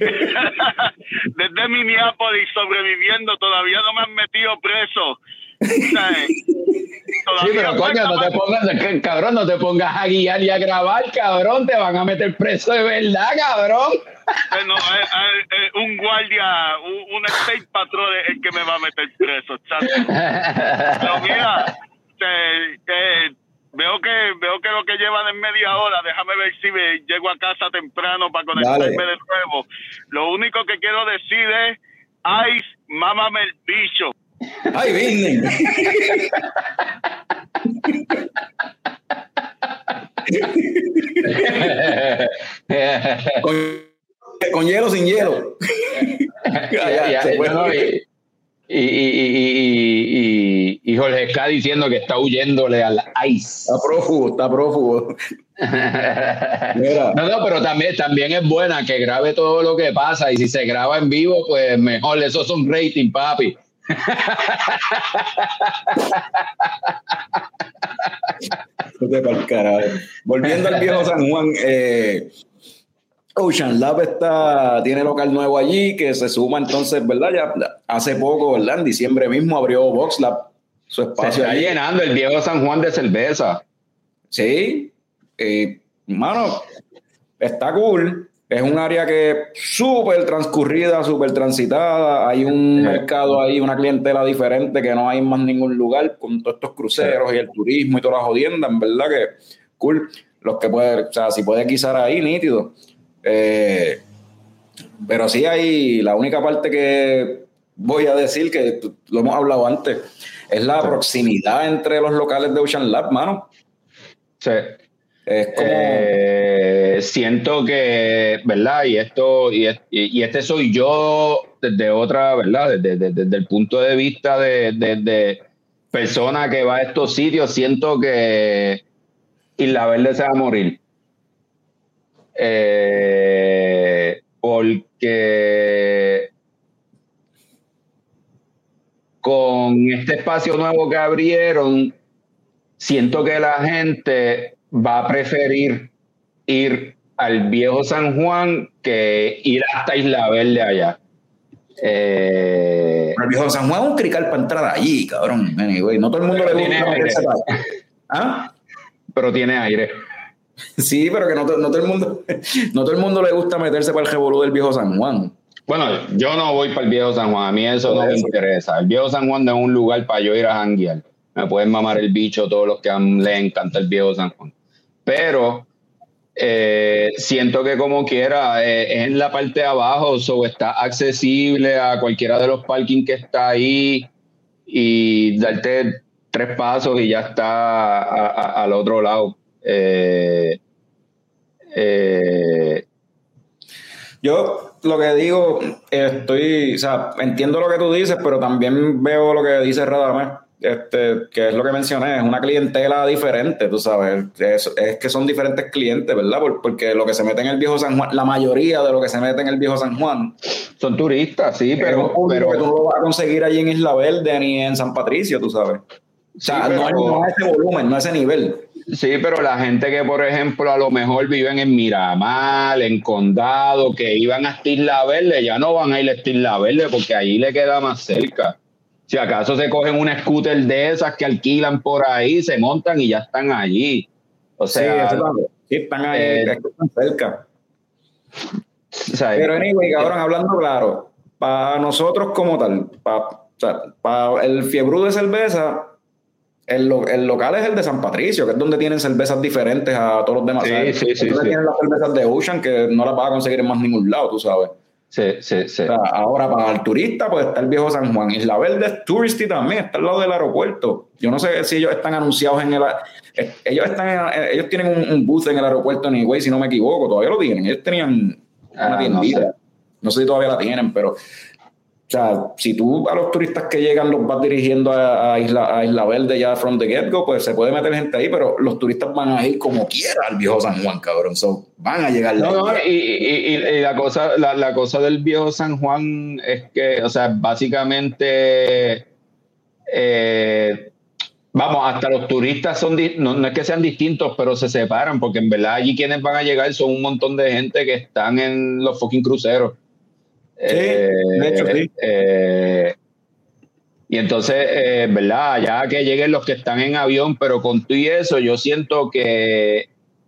Desde Minneapolis sobreviviendo, todavía no me han metido preso. Sí, pero coño, no te pongas, cabrón, no te pongas a guiar y a grabar, cabrón, te van a meter preso de verdad, cabrón. No, eh, eh, un guardia, un, un state patrol es el que me va a meter preso, chato. Pero mira, te, te, veo que veo que lo que llevan es media hora. Déjame ver si me llego a casa temprano para conectarme Dale. de nuevo. Lo único que quiero decir es, Ice, mámame el bicho. ¡Ay, Virgen! con, con hielo, sin hielo. ya, ya, bueno, y, y, y, y, y, y Jorge está diciendo que está huyéndole al Ice. Está prófugo, está prófugo. No, no, pero también, también es buena que grabe todo lo que pasa, y si se graba en vivo, pues mejor. Esos son rating, papi. Volviendo al viejo San Juan, eh, Ocean Lab está, tiene local nuevo allí que se suma entonces, ¿verdad? Ya hace poco, ¿verdad? En diciembre mismo abrió Box Lab, su espacio. Se está allí llenando el viejo San Juan de cerveza. Sí, eh, mano, está cool. Es un área que súper transcurrida, súper transitada. Hay un sí. mercado ahí, una clientela diferente que no hay en más ningún lugar, con todos estos cruceros sí. y el turismo y todas las jodiendas, en verdad que cool. Los que pueden, o sea, si puedes guisar ahí, nítido. Eh, pero sí hay, la única parte que voy a decir, que lo hemos hablado antes, es la sí. proximidad entre los locales de Ocean Lab, mano. Sí. Es como... eh, siento que, ¿verdad? Y esto, y, y este soy yo desde otra, ¿verdad? Desde, desde, desde el punto de vista de, de, de persona que va a estos sitios, siento que Isla Verde se va a morir. Eh, porque con este espacio nuevo que abrieron, siento que la gente va a preferir ir al viejo San Juan que ir hasta Isla Verde allá. Eh, el viejo San Juan es un crical para entrar allí, cabrón. Anyway, no todo el mundo le gusta. ¿Ah? Pero tiene aire. Sí, pero que no, no todo el mundo no todo el mundo le gusta meterse para el revolú del viejo San Juan. Bueno, yo no voy para el viejo San Juan, a mí eso no me interesa. El viejo San Juan no es un lugar para yo ir a janguear. Me pueden mamar el bicho todos los que le encanta el viejo San Juan. Pero eh, siento que como quiera eh, es en la parte de abajo, so está accesible a cualquiera de los parkings que está ahí y darte tres pasos y ya está a, a, al otro lado. Eh, eh, Yo lo que digo, estoy, o sea, entiendo lo que tú dices, pero también veo lo que dice Radamés. Este, que es lo que mencioné, es una clientela diferente, tú sabes, es, es que son diferentes clientes, ¿verdad? Por, porque lo que se mete en el viejo San Juan, la mayoría de lo que se mete en el viejo San Juan son turistas, sí, pero, pero que tú no lo vas a conseguir allí en Isla Verde ni en San Patricio, tú sabes. O sea, sí, pero, no, hay, no a ese volumen, no a ese nivel. Sí, pero la gente que, por ejemplo, a lo mejor viven en Miramar, en Condado, que iban hasta Isla Verde, ya no van a ir a Isla Verde porque allí le queda más cerca. Si acaso se cogen un scooter de esas que alquilan por ahí, se montan y ya están allí. O sea, sí, sí están ahí, eh, están cerca. O sea, pero anyway, cabrón, hablando claro, para nosotros como tal, para, o sea, para el Fiebrú de cerveza, el, el local es el de San Patricio, que es donde tienen cervezas diferentes a todos los demás. Sí, sí, sí, sí. Tienen las cervezas de Ocean que no las vas a conseguir en más ningún lado, tú sabes. Sí, sí, sí. O sea, ahora para el turista pues está el Viejo San Juan. Isla Verde es touristy también, está al lado del aeropuerto. Yo no sé si ellos están anunciados en el... Ellos están en, ellos tienen un, un booth en el aeropuerto anyway, si no me equivoco, todavía lo tienen. Ellos tenían una Ah, tiendita. no sé. No sé si todavía la tienen, pero... O sea, si tú a los turistas que llegan los vas dirigiendo a, a, Isla, a Isla Verde ya from the get-go, pues se puede meter gente ahí, pero los turistas van a ir como quiera al Viejo San Juan, cabrón. So, van a llegar. No, no, y, y, y la cosa, la, la cosa del Viejo San Juan es que, o sea, básicamente, eh, vamos, hasta los turistas son, di- no, no es que sean distintos, pero se separan, porque en verdad allí quienes van a llegar son un montón de gente que están en los fucking cruceros. Sí, de hecho, sí. Eh, y entonces, eh, ¿verdad? Ya que lleguen los que están en avión, pero con todo y eso, yo siento que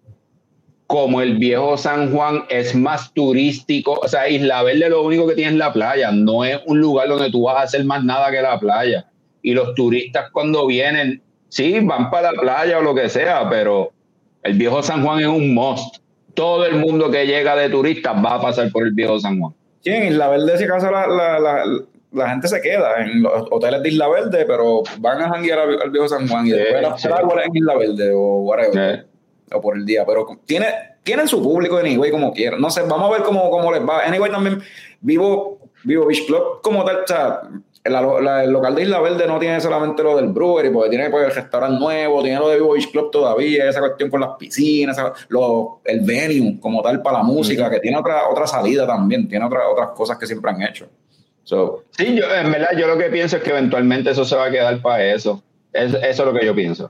como el Viejo San Juan es más turístico, o sea, Isla Verde lo único que tiene es la playa, no es un lugar donde tú vas a hacer más nada que la playa. Y los turistas cuando vienen, sí, van para la playa o lo que sea, pero el Viejo San Juan es un must. Todo el mundo que llega de turistas va a pasar por el Viejo San Juan. Sí, en Isla Verde, si acaso la, la, la, la gente se queda en los hoteles de Isla Verde, pero van a janguear al, al Viejo San Juan y Sí, después las sí. plágolas en Isla Verde o whatever, Sí. o por el día. Pero tiene, tienen su público anyway como quieran. No sé, vamos a ver cómo, cómo les va. Anyway, también Vivo, Vivo Beach Club como tal, o sea, la, la, el local de Isla Verde no tiene solamente lo del brewery, porque tiene pues, el restaurante nuevo, tiene lo de Vivo Beach Club todavía, esa cuestión con las piscinas, esa, lo, el venue como tal para la música, que tiene otra, otra salida también, tiene otra, otras cosas que siempre han hecho. So, Sí, yo, en verdad, yo lo que pienso es que eventualmente eso se va a quedar para eso. Es, eso es lo que yo pienso.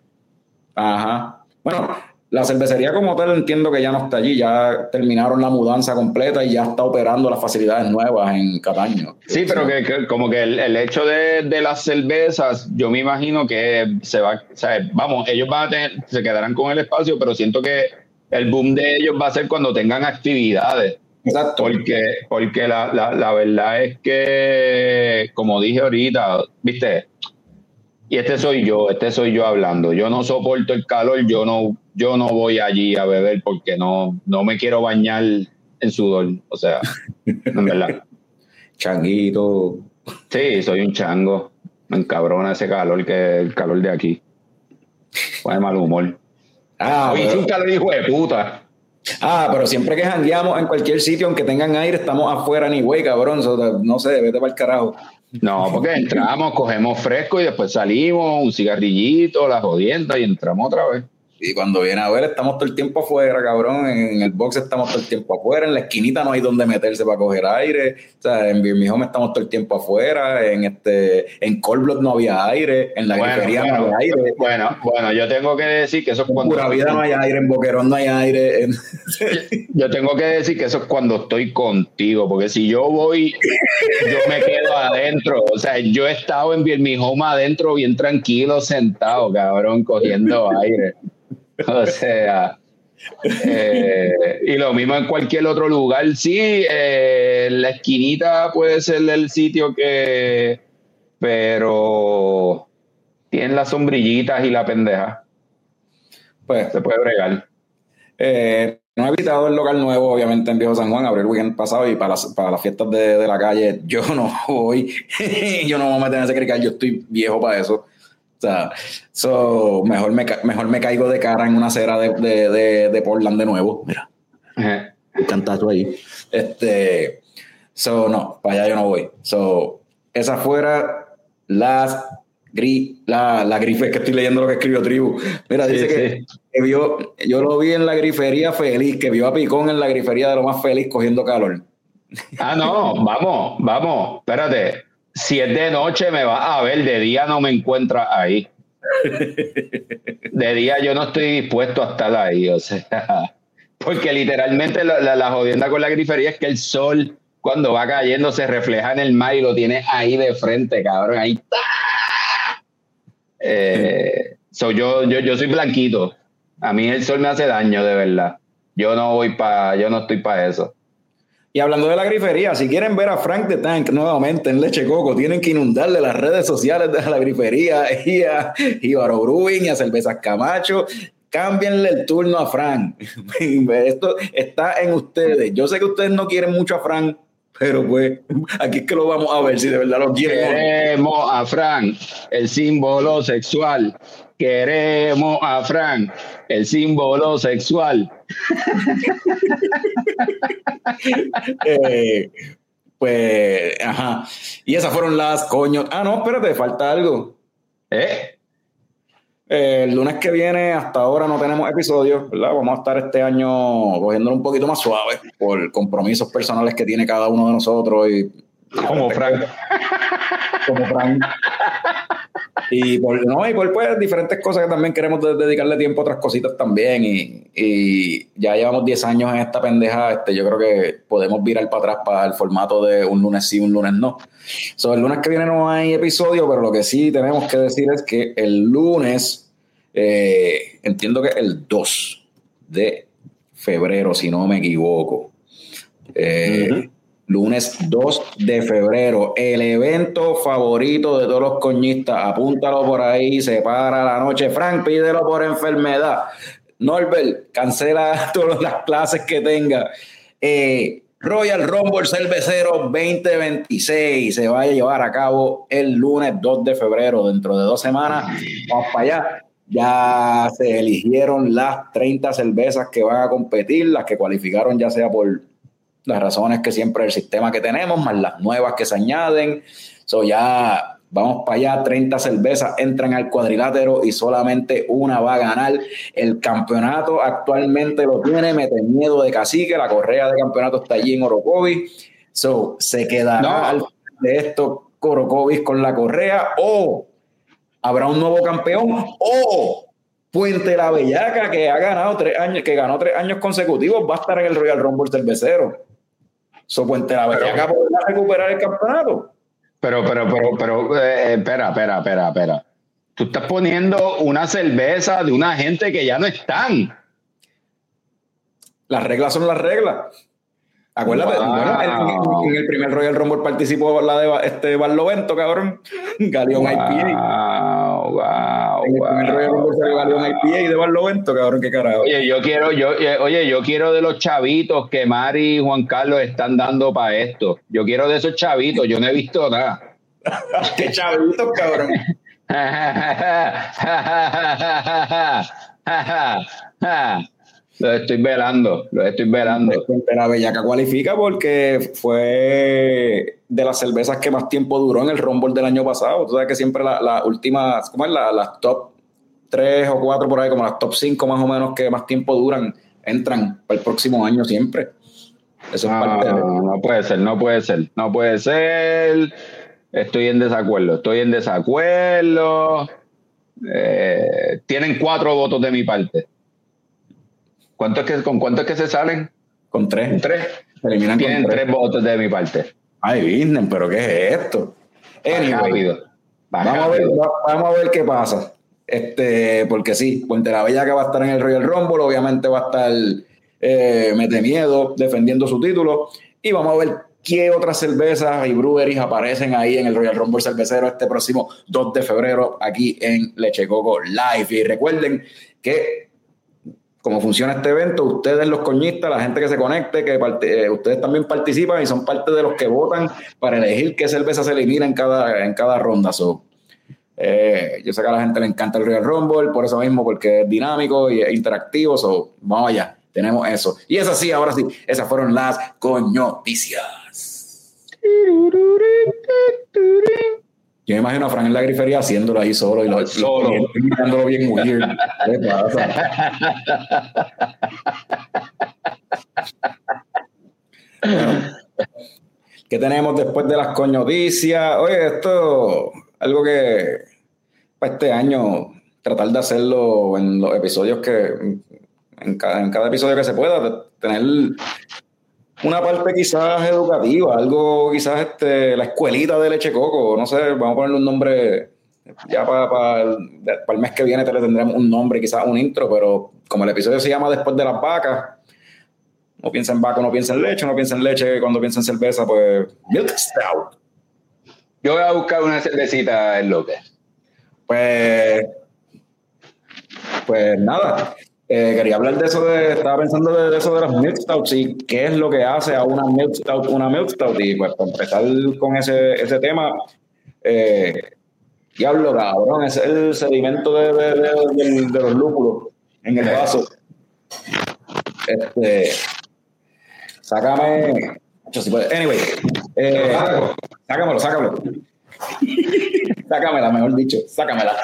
ajá. Bueno, la cervecería como tal entiendo que ya no está allí, ya terminaron la mudanza completa y ya está operando las facilidades nuevas en Cataño. Sí, pero que, que como que el, el hecho de, de las cervezas, yo me imagino que se va, o sea, vamos, ellos van a tener, se quedarán con el espacio, pero siento que el boom de ellos va a ser cuando tengan actividades. Exacto. Porque, porque la, la, la verdad es que, como dije ahorita, viste, y este soy yo, este soy yo hablando. Yo no soporto el calor, yo no, yo no voy allí a beber porque no, no me quiero bañar en sudor. O sea, en verdad. Changuito. Sí, soy un chango. Me encabrona ese calor que el calor de aquí. Pone mal humor. Ah, Hoy hice un calor hijo de puta. Ah, pero siempre que jangueamos en cualquier sitio, aunque tengan aire, estamos afuera ni güey, cabrón. So, no sé, vete para el carajo. No, porque entramos, cogemos fresco y después salimos, un cigarrillito, la jodienda y entramos otra vez. Y cuando viene a ver, estamos todo el tiempo afuera, cabrón. En el box estamos todo el tiempo afuera. En la esquinita no hay donde meterse para coger aire. O sea, en Beer Me Home estamos todo el tiempo afuera. En este, en Cold Blood no había aire. En la Bueno, grifería bueno, no había aire. Bueno, bueno, yo tengo que decir que eso es En cuando... Pura Vida no hay aire. En Boquerón no hay aire. En... Yo tengo que decir que eso es cuando estoy contigo, porque si yo voy, yo me quedo adentro. O sea, yo he estado en mi home adentro bien tranquilo, sentado, cabrón, cogiendo aire. O sea, eh, y lo mismo en cualquier otro lugar. Sí, eh, la esquinita puede ser el sitio que, pero tienen las sombrillitas y la pendeja. Pues, Se puede bregar. Eh, no he visitado el local nuevo, obviamente, en Viejo San Juan, abrí el weekend pasado y para las, para las fiestas de, de la calle yo no voy, yo no me voy a meter en ese crical, yo estoy viejo para eso. O sea, so, mejor, me, mejor me caigo de cara en una acera de, de, de, de Portland de nuevo. Mira, un cantazo ahí. Este, so, no, para allá yo no voy. So, esa fuera las gri, la, la grife, que estoy leyendo lo que escribió Tribu. Mira, dice Sí, que, sí. que vio, yo lo vi en la grifería feliz, que vio a Picón en la grifería de lo más feliz cogiendo calor. Ah, no, vamos, vamos, espérate. Si es de noche me vas a ver, de día no me encuentras ahí. De día yo no estoy dispuesto a estar ahí, o sea, porque literalmente la, la, la jodienda con la grifería es que el sol cuando va cayendo se refleja en el mar y lo tienes ahí de frente, cabrón, ahí está. Eh, so yo, yo, yo soy blanquito, a mí el sol me hace daño de verdad. Yo no voy para, yo no estoy para eso. Y hablando de la grifería, si quieren ver a Frank the Tank nuevamente en Leche Coco, tienen que inundarle las redes sociales de la grifería y a Ibaro Brewing y a Cervezas Camacho. Cámbienle el turno a Frank. Esto está en ustedes. Yo sé que ustedes no quieren mucho a Frank, Pero pues, aquí es que lo vamos a ver si de verdad lo quieren. Queremos a Frank, el símbolo sexual. Queremos a Frank, el símbolo sexual. eh, pues, ajá. Y esas fueron las coño. Ah, no, espérate, falta algo. ¿Eh? Eh, el lunes que viene, hasta ahora no tenemos episodios, ¿verdad? Vamos a estar este año cogiéndolo un poquito más suave por compromisos personales que tiene cada uno de nosotros. Y, como Frank. Como Frank. Y por, no, y por pues, diferentes cosas que también queremos de, dedicarle tiempo a otras cositas también. Y, y ya llevamos diez años en esta pendeja. Este, yo creo que podemos virar para atrás para el formato de un lunes sí, un lunes no. So, el lunes que viene no hay episodio, pero lo que sí tenemos que decir es que el lunes, eh, entiendo que el dos de febrero, si no me equivoco. Eh, uh-huh. Lunes dos de febrero, el evento favorito de todos los coñistas. Apúntalo por ahí, se para la noche. Frank, pídelo por enfermedad. Norbert, cancela todas las clases que tenga. Eh, Royal Rumble Cervecero veinte veintiséis se va a llevar a cabo el lunes dos de febrero, dentro de dos semanas. Vamos para allá. Ya se eligieron las treinta cervezas que van a competir, las que cualificaron ya sea por las razones que siempre el sistema que tenemos, más las nuevas que se añaden. So ya vamos para allá, treinta cervezas entran al cuadrilátero y solamente una va a ganar. El campeonato actualmente lo tiene Mete Miedo de Cacique, la correa de campeonato está allí en Orocovis. So se quedará no. al final de esto Orocovis con la correa, o habrá un nuevo campeón, o Puente la Bellaca, que ha ganado tres años, que ganó tres años consecutivos, va a estar en el Royal Rumble Cervecero. So, Puente la Bellaca podrá recuperar el campeonato. Pero, pero, pero, pero, eh, espera, espera, espera, espera. Tú estás poniendo una cerveza de una gente que ya no están. Las reglas son las reglas. Acuérdate, wow. bueno, en, en el primer Royal Rumble participó la de este Barlovento, cabrón. Galeón wow, I P A. Wow, en el wow, primer Royal Rumble salió Galeón I P A y de Barlovento, cabrón, qué carajo. Oye, yo quiero, yo, oye, yo quiero de los chavitos que Mari y Juan Carlos están dando para esto. Yo quiero de esos chavitos, yo no he visto nada. ¿Qué chavitos, cabrón? Lo estoy velando, lo estoy velando. La Bellaca cualifica porque fue de las cervezas que más tiempo duró en el Rumble del año pasado. Tú sabes que siempre las la últimas, ¿cómo es? Las la top tres o cuatro por ahí, como las top cinco más o menos que más tiempo duran, entran para el próximo año siempre. Eso no, es parte de... no puede ser, no puede ser, no puede ser. Estoy en desacuerdo, estoy en desacuerdo. Eh, tienen cuatro votos de mi parte. ¿Cuánto es que, ¿Con cuánto es que se salen? Con tres. ¿Con tres? Se eliminan Tienen con tres. tres votos de mi parte. Ay, business, pero ¿qué es esto? Anyway, rápido. Vamos a, ver, vamos a ver qué pasa. Este, porque sí, Puente la Bellaca va a estar en el Royal Rumble, obviamente va a estar eh, Mete Miedo defendiendo su título, y vamos a ver qué otras cervezas y breweries aparecen ahí en el Royal Rumble Cervecero este próximo dos de febrero aquí en Leche Coco Live. Y recuerden que cómo funciona este evento, ustedes los coñistas, la gente que se conecte, que parte, eh, ustedes también participan y son parte de los que votan para elegir qué cerveza se elimina en cada, en cada ronda. So, eh, yo sé que a la gente le encanta el Royal Rumble, por eso mismo, porque es dinámico y es interactivo. So, vamos allá, tenemos eso. Y es así, ahora sí, esas fueron las coñoticias. Yo me imagino a Frank en la grifería haciéndolo ahí solo y lo, solo. Lo, imitándolo bien weird. ¿Qué pasa? Bueno, ¿qué tenemos después de las coñoticias? Oye, esto, algo que para este año tratar de hacerlo en los episodios que, en cada, en cada episodio que se pueda, tener una parte quizás educativa, algo quizás este, la escuelita de Leche Coco, no sé, vamos a ponerle un nombre, ya para pa el, pa el mes que viene te le tendremos un nombre, quizás un intro, pero como el episodio se llama Después de las Vacas, no piensa en vaca, no piensa en leche, no piensa en leche, cuando piensa en cerveza, pues Milk Stout. Yo voy a buscar una cervecita en López. Pues, pues nada. Eh, quería hablar de eso, de, estaba pensando de, de eso de las milk stouts y qué es lo que hace a una milk stout una milk stout. Y pues para empezar con ese, ese tema, eh, diablo cabrón, es el sedimento de, de, de, de, de los lúpulos en el vaso. Este, sácame, si puedes, anyway, eh, sácamelo, sácamelo. Sácamela, mejor dicho, sácamela.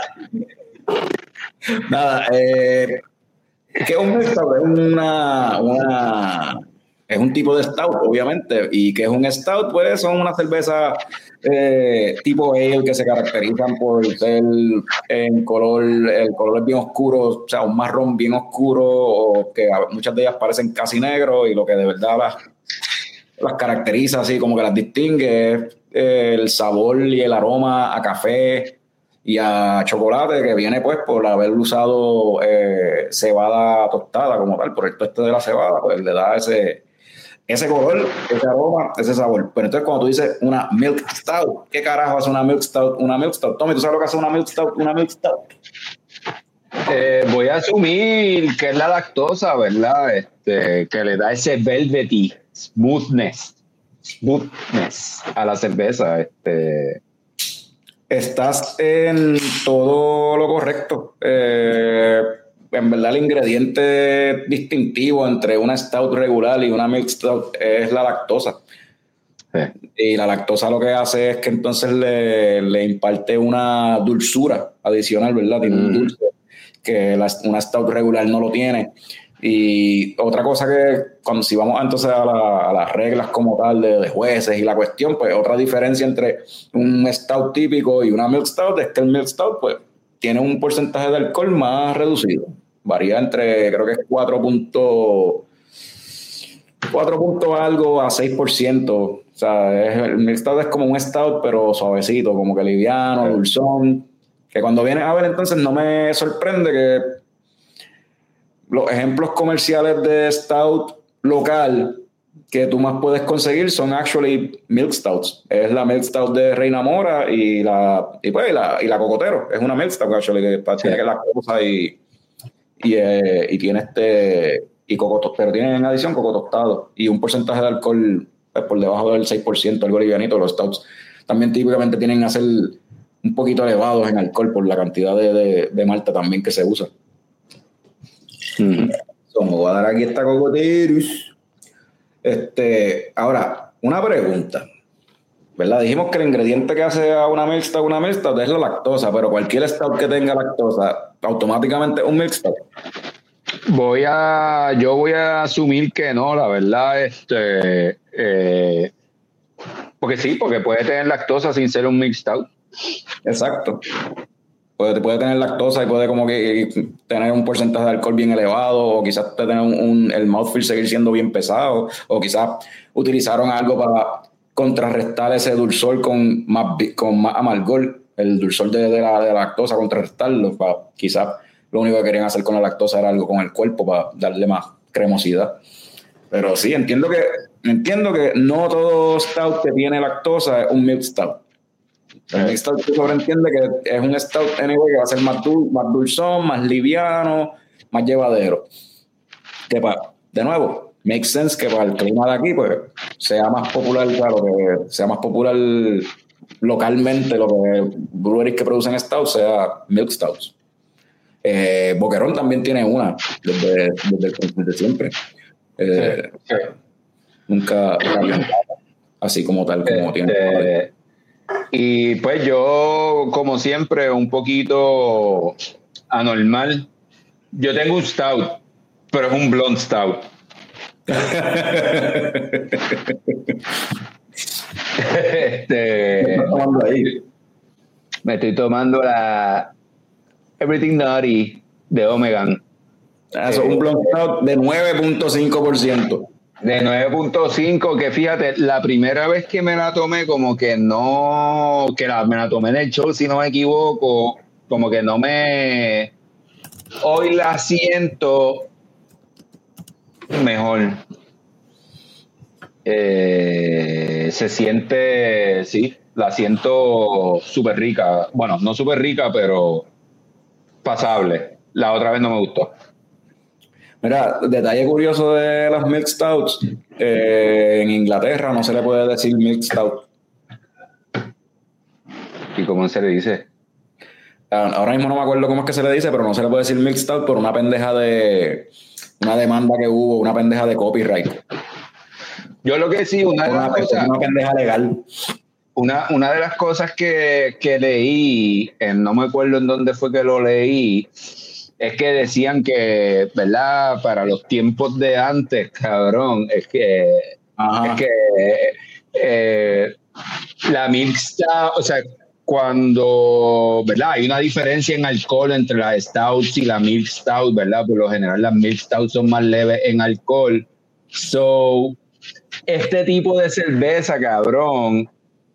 Nada, eh, ¿qué es un milk stout? Es una, una, es un tipo de stout, obviamente. ¿Y qué es un stout? Pues son unas cervezas eh, tipo ale que se caracterizan por ser en color, el color es bien oscuro, o sea, un marrón bien oscuro, o que muchas de ellas parecen casi negro, y lo que de verdad las, las caracteriza, así como que las distingue, es eh, el sabor y el aroma a café y a chocolate, que viene pues por haber usado eh, cebada tostada como tal, por el tueste de la cebada, pues le da ese, ese color, ese aroma, ese sabor. Pero entonces cuando tú dices una milk stout, ¿qué carajo hace una milk stout? Una milk stout. Tommy, ¿tú sabes lo que hace una milk stout? Una milk stout. Eh, voy a asumir que es la lactosa, ¿verdad? Este, que le da ese velvety smoothness, smoothness a la cerveza. Este. Estás en todo lo correcto. Eh, en verdad, el ingrediente distintivo entre una stout regular y una milk stout es la lactosa. Sí. Y la lactosa lo que hace es que entonces le, le imparte una dulzura adicional, ¿verdad? Tiene mm. un dulce que la, una stout regular no lo tiene. Y otra cosa que, cuando si vamos entonces a, la, a las reglas como tal de, de jueces y la cuestión, pues otra diferencia entre un stout típico y una milk stout es que el milk stout pues tiene un porcentaje de alcohol más reducido. Varía entre, creo que es cuatro punto algo a seis por ciento. O sea, es, el milk stout es como un stout pero suavecito, como que liviano, sí. Dulzón. Que cuando vienes a ver entonces no me sorprende que los ejemplos comerciales de stout local que tú más puedes conseguir son actually milk stouts. Es la milk stout de Reina Mora y la y pues y la, y la Cocotero. Es una milk stout actually que sí. Tiene que la cosa y y, eh, y tiene este y coco, pero tiene en adición coco tostado y un porcentaje de alcohol pues, por debajo del seis por ciento, algo livianito. Los stouts también típicamente tienen a ser un poquito elevados en alcohol por la cantidad de, de, de malta también que se usa. Mm. So, me voy a dar aquí esta Cocoteros. Este, ahora, una pregunta, ¿verdad? Dijimos que el ingrediente que hace a una milk stout una milk stout es la lactosa, pero cualquier stout que tenga lactosa, automáticamente es un milk stout. Voy a, yo voy a asumir que no, la verdad, este, eh, porque sí, porque puede tener lactosa sin ser un milk stout. Exacto. Puede, puede tener lactosa y puede como que tener un porcentaje de alcohol bien elevado, o quizás tener un, un, el mouthfeel seguir siendo bien pesado, o quizás utilizaron algo para contrarrestar ese dulzor con más, con más amargor, el dulzor de, de, la, de la lactosa, contrarrestarlo. Para, quizás lo único que querían hacer con la lactosa era algo con el cuerpo para darle más cremosidad. Pero sí, entiendo que, entiendo que no todo stout que tiene lactosa es un milk stout. El milk stout se sobreentiende que es un stout anyway que va a ser más, dul, más dulzón, más liviano, más llevadero. Que para, de nuevo, make sense que para el clima de aquí pues sea más popular, claro, que sea más popular localmente lo que breweries que producen stout sea milk stouts. Eh, Boquerón también tiene una desde, desde, desde siempre. Eh, sí, sí. Nunca cambió así como tal como eh, tiene. Eh, y pues yo, como siempre, un poquito anormal. Yo tengo un stout, pero es un blonde stout. este, me estoy tomando la Everything Nutty de Omegan. Eso, un blonde stout de nueve punto cinco por ciento. De nueve punto cinco, que fíjate, la primera vez que me la tomé, como que no, que la, me la tomé en el show, si no me equivoco, como que no me, hoy la siento mejor. Eh, se siente, sí, la siento súper rica. Bueno, no súper rica, pero pasable. La otra vez no me gustó. Mira, detalle curioso de las Milk Stouts, eh, en Inglaterra no se le puede decir Milk Stout. ¿Y cómo se le dice? Ahora mismo no me acuerdo cómo es que se le dice, pero no se le puede decir Milk Stout por una pendeja de... una demanda que hubo, una pendeja de copyright. Yo lo que sí, una de las Una, cosas... una pendeja legal. Una, una de las cosas que, que leí, eh, no me acuerdo en dónde fue que lo leí, es que decían que, ¿verdad? Para los tiempos de antes, cabrón, es que, Ajá. es que eh, la Milk Stout, o sea, cuando, ¿verdad? Hay una diferencia en alcohol entre las Stouts y la Milk Stout, ¿verdad? Por lo general las Milk Stout son más leves en alcohol. So, este tipo de cerveza, cabrón,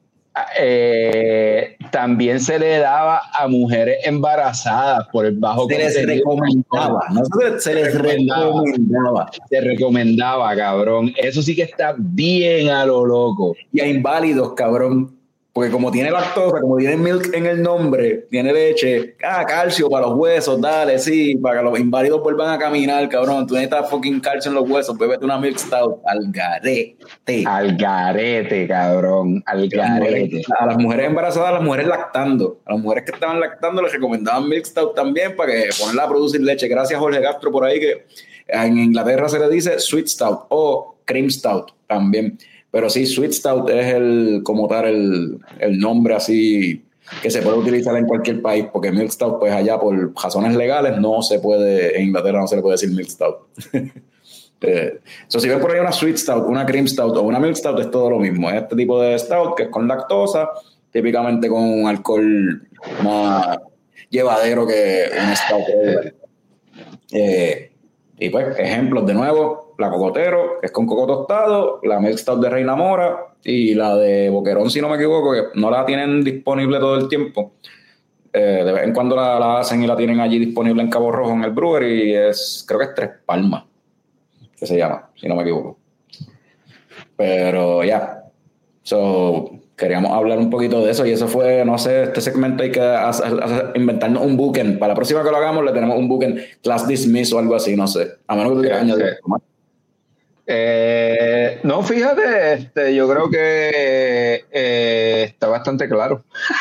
Eh, también se le daba a mujeres embarazadas por el bajo se les contenido. recomendaba, no se, se les recomendaba. recomendaba. Se recomendaba, cabrón. Eso sí que está bien a lo loco. Y a inválidos, cabrón. Porque como tiene lactosa, como tiene milk en el nombre, tiene leche, ah, calcio para los huesos, dale, sí, para que los inválidos vuelvan a caminar, cabrón. Tú necesitas fucking calcio en los huesos, bébete una Milk Stout. Al garete. Al garete, cabrón. Al garete. A las mujeres embarazadas, a las mujeres lactando. A las mujeres que estaban lactando les recomendaban Milk Stout también para que ponerla a producir leche. Gracias, Jorge Castro, por ahí, que en Inglaterra se le dice Sweet Stout o Cream Stout también. Pero sí, Sweet Stout es el, como tal, el, el nombre así que se puede utilizar en cualquier país, porque Milk Stout, pues allá por razones legales no se puede, en Inglaterra no se le puede decir Milk Stout. eh, so, si ven por ahí una Sweet Stout, una Cream Stout o una Milk Stout, es todo lo mismo. Es este tipo de Stout que es con lactosa, típicamente con un alcohol más llevadero que un Stout. Eh, y pues, ejemplos de nuevo. La Cocotero, que es con coco tostado, la Milk Stout de Reina Mora y la de Boquerón, si no me equivoco, que no la tienen disponible todo el tiempo. Eh, de vez en cuando la, la hacen y la tienen allí disponible en Cabo Rojo, en el brewery, y es, creo que es Tres Palmas, que se llama, si no me equivoco. Pero ya, yeah. So, queríamos hablar un poquito de eso y eso fue, no sé, este segmento hay que hacer, hacer, inventarnos un bookend. Para la próxima que lo hagamos le tenemos un bookend, class dismiss o algo así, no sé. A menos que tú quieras añadir más. Eh, no, fíjate, este, yo creo que eh, está bastante claro.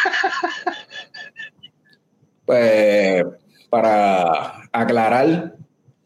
Pues para aclarar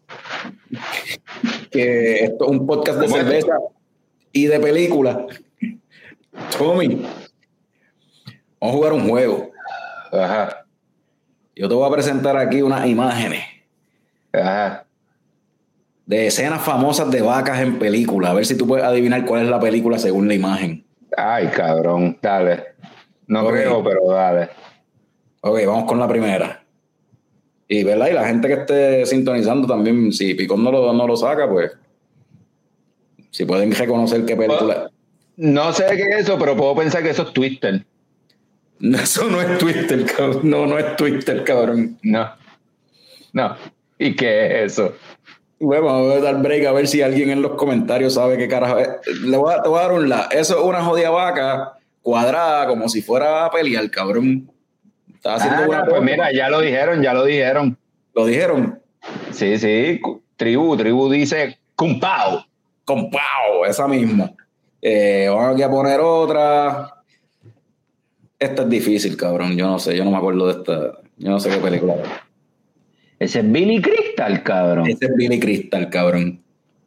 que esto es un podcast de cerveza y de película, Tommy, vamos a jugar un juego. Ajá. Yo te voy a presentar aquí unas imágenes. Ajá. De escenas famosas de vacas en película. A ver si tú puedes adivinar cuál es la película según la imagen. Ay, cabrón, dale. No okay. creo, pero dale. Ok, vamos con la primera. Y, ¿verdad? Y la gente que esté sintonizando también, si Picón no lo, no lo saca, pues si pueden reconocer qué película. No sé qué es eso, pero puedo pensar que eso es Twister. Eso no es Twister, cabrón. No, no es Twister, cabrón. No. No. ¿Y qué es eso? Bueno, vamos a dar break a ver si alguien en los comentarios sabe qué carajo es. Le voy a, te voy a dar un la. Eso es una jodida vaca cuadrada, como si fuera a pelear, cabrón. Está haciendo ah, una pues mira, ya lo dijeron, ya lo dijeron. ¿Lo dijeron? Sí, sí. Tribu, Tribu dice Compao. Compao, esa misma. Eh, vamos aquí a poner otra. Esta es difícil, cabrón. Yo no sé, yo no me acuerdo de esta. Yo no sé qué película es. Ese es Billy Crystal, cabrón. Ese es Billy Crystal, cabrón.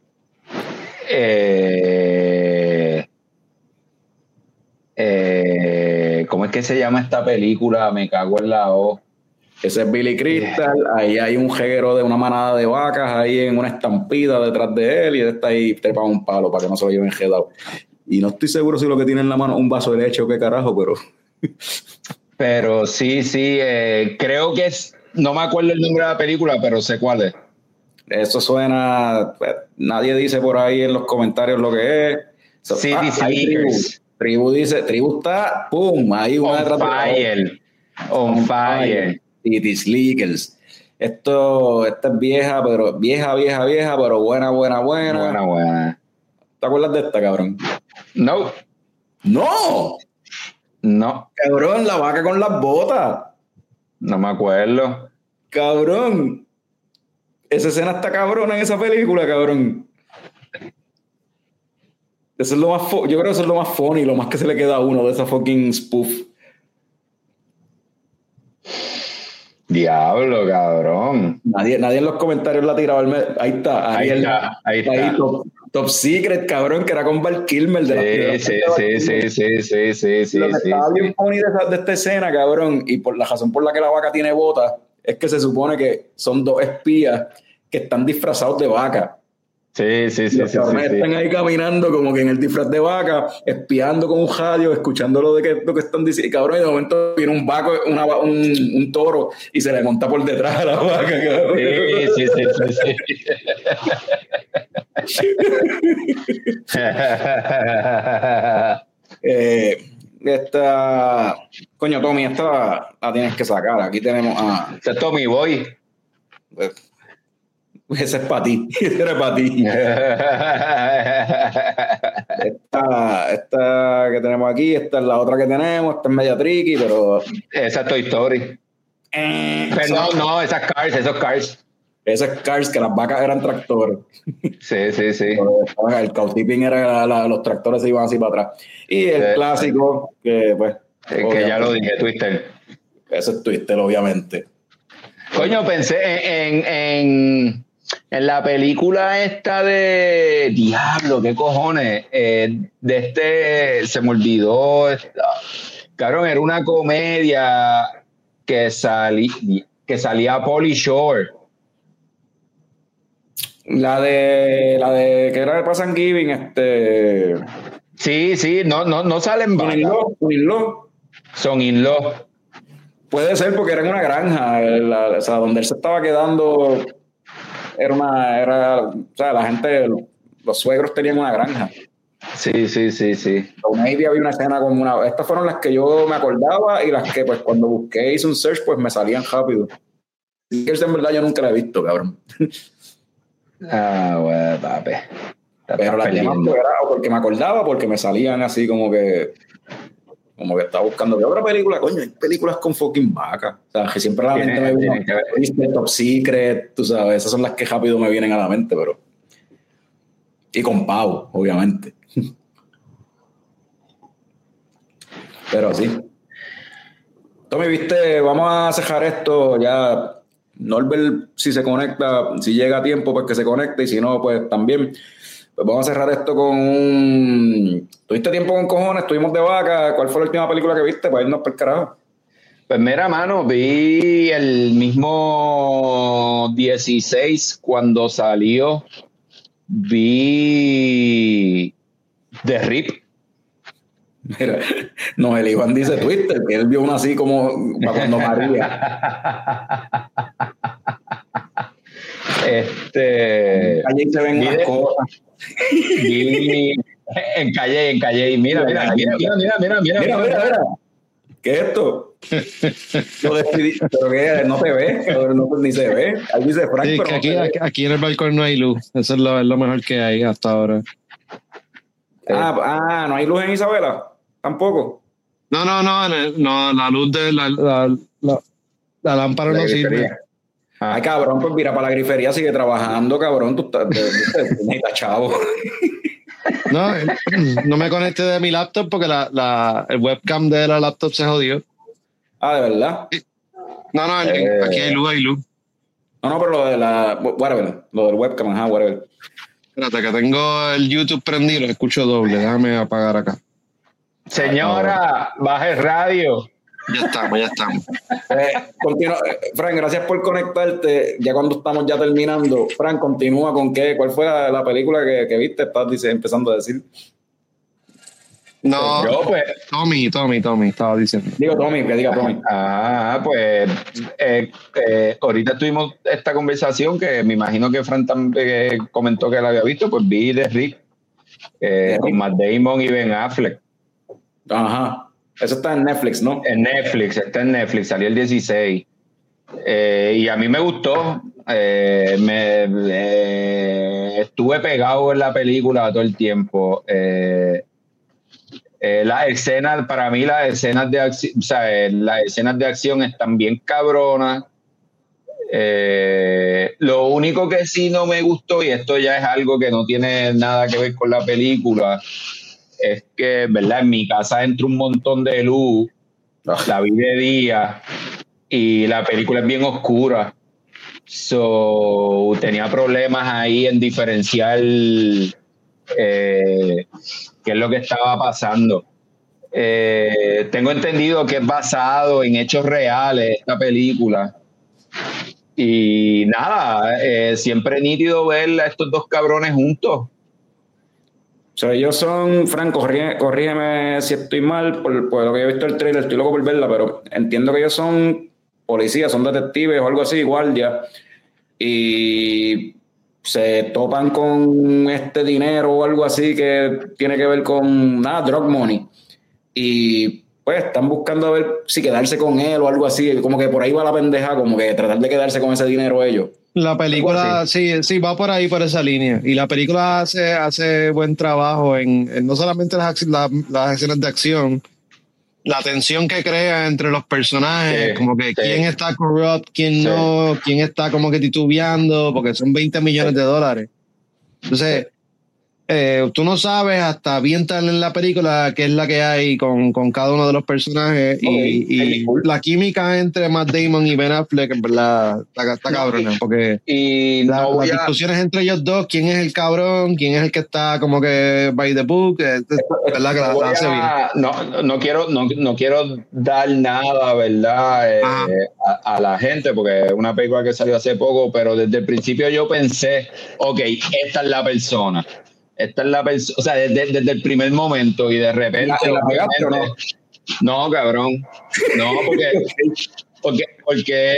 Eh, eh, ¿Cómo es que se llama esta película? Me cago en la O. Ese es Billy Crystal. Yeah. Ahí hay un jeguero de una manada de vacas ahí en una estampida detrás de él y él está ahí trepa un palo para que no se lo lleven enjedado. Y no estoy seguro si lo que tiene en la mano es un vaso de leche o qué carajo, pero... pero sí, sí. Eh, creo que es... No me acuerdo el nombre de la película, pero sé cuál es. Eso suena... Nadie dice por ahí en los comentarios lo que es. So, sí, ah, dice tribu. tribu dice... Tribu está... ¡Pum! Ahí una on fire. On, on fire. It is leakers. Esto... Esta es vieja, pero... Vieja, vieja, vieja, pero buena, buena, buena. Buena, buena. ¿Te acuerdas de esta, cabrón? No. ¡No! No. Cabrón, la vaca con las botas. No me acuerdo. Cabrón. esa escena está cabrona en esa película, cabrón. Eso es lo más fo- yo creo que eso es lo más funny, lo más que se le queda a uno de esa fucking spoof. Diablo, cabrón. Nadie, nadie en los comentarios la tiraba al me- ahí está, Ahí Ariel, está, ahí está. top, top Secret, cabrón, que era con Val Kilmer de las Sí, primeras sí, de sí, Val sí, sí, sí, sí, sí, Lo que sí, estaba sí. bien funny de, esa- de esta escena, cabrón, y por la razón por la que la vaca tiene botas, es que se supone que son dos espías que están disfrazados de vaca. Sí, sí, Y sí, los sí, cabrones sí, sí. están ahí caminando como que en el disfraz de vaca, espiando con un radio, escuchando lo de que, lo que están diciendo. Y cabrón, y de momento viene un vaco, una, va- un, un toro y se le monta por detrás a la vaca, cabrón. Sí, sí, sí, sí, sí. Eh, esta, coño, Tommy, esta la, la tienes que sacar. Aquí tenemos a. Ese es Tommy Boy. Ese es para ti, ese era para ti. Esta, esta que tenemos aquí, esta es la otra que tenemos, esta es media tricky, pero. Esa es Toy Story. Eh, Pero no, no, esas Cars, esos Cars. Esa es Cars, que las vacas eran tractores. Sí, sí, sí. El cow-tipping era la, la, los tractores se iban así para atrás. Y el Sí. clásico, que pues. Es que ya lo dije, Twister. Ese es Twister, obviamente. Coño, pensé en, en, en, en la película esta de Diablo, qué cojones, eh, de este, se me olvidó, esta, cabrón, era una comedia que salí, que salía Pauly Shore. La de, la de, que era para Thanksgiving, este. Sí, sí, no, no, no salen Son in vacas, law, son in law. son in law. Puede ser porque era en una granja, la- o sea, donde él se estaba quedando, era una, era, o sea, la gente, los suegros tenían una granja. Sí, sí, sí, sí. So, maybe había una escena como una, estas fueron las que yo me acordaba y las que pues cuando busqué, hice un search, pues me salían rápido. Y que en verdad yo nunca la he visto, cabrón. Ah, bueno, papi. Te Pero estás las demás perdiendo. pues, era o porque me acordaba, porque me salían así como que, como que estaba buscando de otra película, coño, hay películas con fucking vaca. O sea, que siempre a la Tiene- mente me tiene viene, que ver. viste, Top Secret, tú sabes, esas son las que rápido me vienen a la mente, pero. Y con pavo, obviamente. Pero sí. Tommy, viste, vamos a cerrar esto ya. Norbert, si se conecta, si llega a tiempo, pues que se conecte, y si no, pues también. Pues vamos a cerrar esto con un. ¿Tuviste tiempo con cojones? Estuvimos de vaca. ¿Cuál fue la última película que viste? Para irnos por el carajo. Pues mira, mano, vi el mismo dieciséis cuando salió, vi The Rip. Mira, no, el Iván dice Twitter, que él vio una así como para cuando María. Este, Allí se ven vi unas de- cosas. vi en Calle, en Calle, y mira, mira, mira, mira, mira, mira, mira, Mira, mira, mira. ¿Qué es esto? Lo despedí. Pero que no te ves, cabrón, no, pues, ni se ve. Ahí dice Frank, Sí, pero que no aquí, se ve. aquí, aquí en el balcón no hay luz. Eso es lo, es lo mejor que hay hasta ahora. Ah, ah, no hay luz en Isabela. Tampoco. No, no, no, en el- no, la luz de la, la, la, la lámpara La no grifería. sirve. Ah. Ay, cabrón, pues mira, para la grifería sigue trabajando, cabrón. Tú estás, de- de- de- necesitas chavo. No, eh, no me conecté de mi laptop porque la, la, el webcam de la laptop se jodió. Ah, de verdad. No, no, en- Eh. aquí hay luz, hay luz. No, no, pero lo de la. Whatever. Lo del webcam, ajá, whatever. Espérate, que tengo el YouTube prendido, lo escucho doble. Déjame apagar acá. Señora, baje el radio. Ya estamos, ya estamos. Eh, continúa. Eh, Frank, gracias por conectarte. Ya cuando estamos ya terminando, Frank, continúa con qué. ¿Cuál fue la, la película que, que viste? Estás dice, empezando a decir. No, Yo, pues, Tommy, Tommy, Tommy, estaba diciendo. Digo, Tommy, que diga Tommy. ah, pues, eh, eh, ahorita tuvimos esta conversación que me imagino que Fran también eh, comentó que la había visto, pues vi The Rip, eh, con Matt Damon y Ben Affleck. Ajá. Eso está en Netflix, ¿no? En Netflix, está en Netflix, salió el dieciséis. Eh, y a mí me gustó. eh, me, eh, estuve pegado en la película todo el tiempo. Eh, eh, las escenas, para mí, las escenas de acción, o sea, eh, las escenas de acción están bien cabronas. Eh, lo único que sí no me gustó, y esto ya es algo que no tiene nada que ver con la película, es que, ¿verdad? En mi casa entra un montón de luz, la vi de día y la película es bien oscura. So, tenía problemas ahí en diferenciar eh, qué es lo que estaba pasando. Eh, tengo entendido que es basado en hechos reales esta película. Y nada, eh, siempre nítido ver a estos dos cabrones juntos. O sea, ellos son, Frank, corrígeme, corrígeme si estoy mal, por, por lo que yo he visto el trailer, estoy loco por verla, pero entiendo que ellos son policías, son detectives o algo así, guardia, y se topan con este dinero o algo así que tiene que ver con, nada, drug money, y pues están buscando a ver si quedarse con él o algo así, como que por ahí va la pendeja, como que tratar de quedarse con ese dinero ellos. La película, sí, sí, va por ahí, por esa línea. Y la película hace, hace buen trabajo en, en no solamente las, la, las escenas de acción, la tensión que crea entre los personajes, sí, como que sí. quién está corrupt, quién sí. no, quién está como que titubeando, porque son veinte millones sí. de dólares. Entonces, eh, tú no sabes hasta bien tal en la película qué es la que hay con, con cada uno de los personajes okay. y, y la química entre Matt Damon y Ben Affleck en verdad está, está cabrona, porque y la, no las a... discusiones entre ellos dos, quién es el cabrón, quién es el que está como que by the book, es, es verdad que la, la hace bien. No, no quiero no, no quiero dar nada, ¿verdad? Eh, a, a la gente, porque es una película que salió hace poco, pero desde el principio yo pensé, ok, esta es la persona. Esta es la persona, o sea, desde, desde el primer momento y de repente. ¿La, la pegaste o no? No, cabrón. No, porque. porque, porque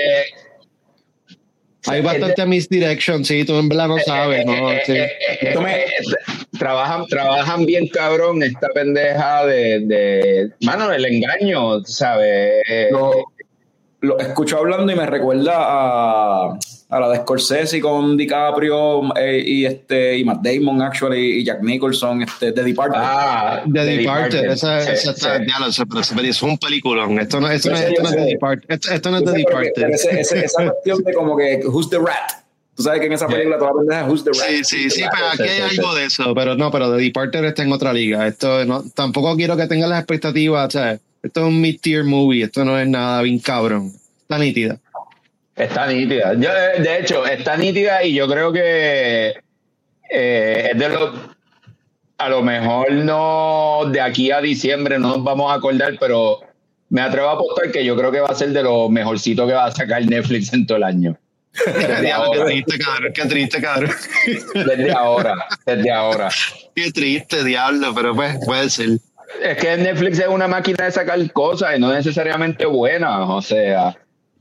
hay bastante misdirection, sí, tú en verdad no sabes, ¿no? Sí. Me, trabajan, trabajan bien, cabrón, esta pendeja de. de mano, el engaño, ¿sabes? Lo, lo escucho hablando y me recuerda a. a la de Scorsese con DiCaprio eh, y este y Matt Damon actually y Jack Nicholson, este The Departed. Ah, The, The Departed, Departed. esa, sí, esa está, sí. diablo, esa, pero es un peliculón. Esto no, esto no, esto no es The Departed. Esto, esto no es The Departed. Ese, ese, esa cuestión de como que Who's the Rat. Tú sabes que en esa película toda la pendeja Who's the Rat. Sí, sí, sí, pero aquí hay algo de eso, pero no, pero The Departed está en otra liga. Esto no, tampoco quiero que tengas las expectativas, o sea, esto es un mid-tier movie, esto no es nada bien cabrón. Está nítida. Está nítida. Yo, de hecho, está nítida y yo creo que eh, es de lo, a lo mejor no de aquí a diciembre no nos vamos a acordar, pero me atrevo a apostar que yo creo que va a ser de lo mejorcito que va a sacar Netflix en todo el año. Diablo, qué triste, cabrón, qué triste, cabrón. Desde ahora, desde ahora. Qué triste, diablo, pero pues puede ser. Es que Netflix es una máquina de sacar cosas y no necesariamente buenas, o sea...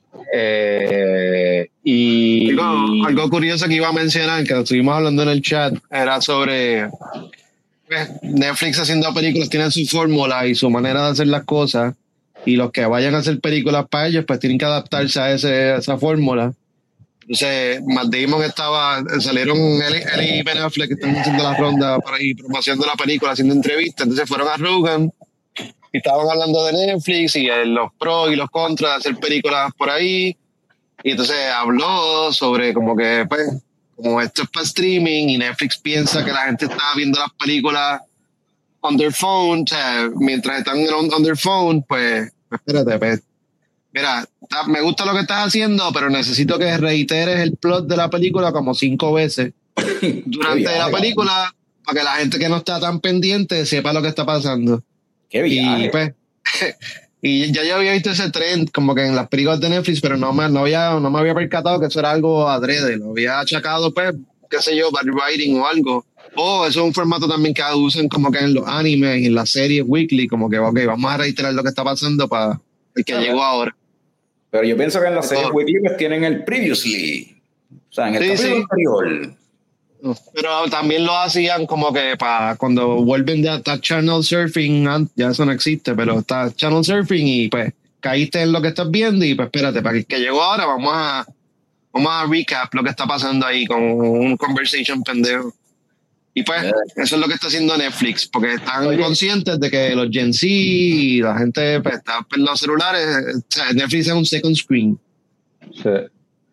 Eh, y algo, algo curioso que iba a mencionar, que lo estuvimos hablando en el chat, era sobre pues, Netflix haciendo películas, tienen su fórmula y su manera de hacer las cosas, y los que vayan a hacer películas para ellos pues tienen que adaptarse a, ese, a esa fórmula. Entonces Matt Damon estaba, salieron él, él y Ben Affleck que están haciendo la ronda para ir promocionando la película, haciendo entrevistas, entonces fueron a Rogan y estaban hablando de Netflix y eh, los pros y los contras de hacer películas por ahí, y entonces habló sobre como que pues como esto es para streaming y Netflix piensa que la gente está viendo las películas on their phone, o sea, mientras están on, on their phone, pues espérate, pues mira, ta, me gusta lo que estás haciendo, pero necesito que reiteres el plot de la película como cinco veces durante la película para que la gente que no está tan pendiente sepa lo que está pasando. Qué viaje. Y pues, y ya yo había visto ese trend como que en las películas de Netflix, pero no me, no había, no me había percatado que eso era algo adrede, lo había achacado, pues, qué sé yo, bad writing o algo. O eso es un formato también que usan como que en los animes y en las series weekly, como que, ok, vamos a reiterar lo que está pasando para el que ah, llegó ahora. Pero yo pienso que en las series oh. weekly pues tienen el previously, o sea, en el sí, capítulo sí. anterior. Pero también lo hacían como que para cuando vuelven de estar channel surfing, ya eso no existe, pero está channel surfing y pues caíste en lo que estás viendo y pues espérate, para el que llegó ahora vamos a vamos a recap lo que está pasando ahí con un conversation pendejo. Y pues yeah. eso es lo que está haciendo Netflix, porque están Oye. conscientes de que los Gen Z y la gente pues, está en los celulares, o sea, Netflix es un second screen. Sí.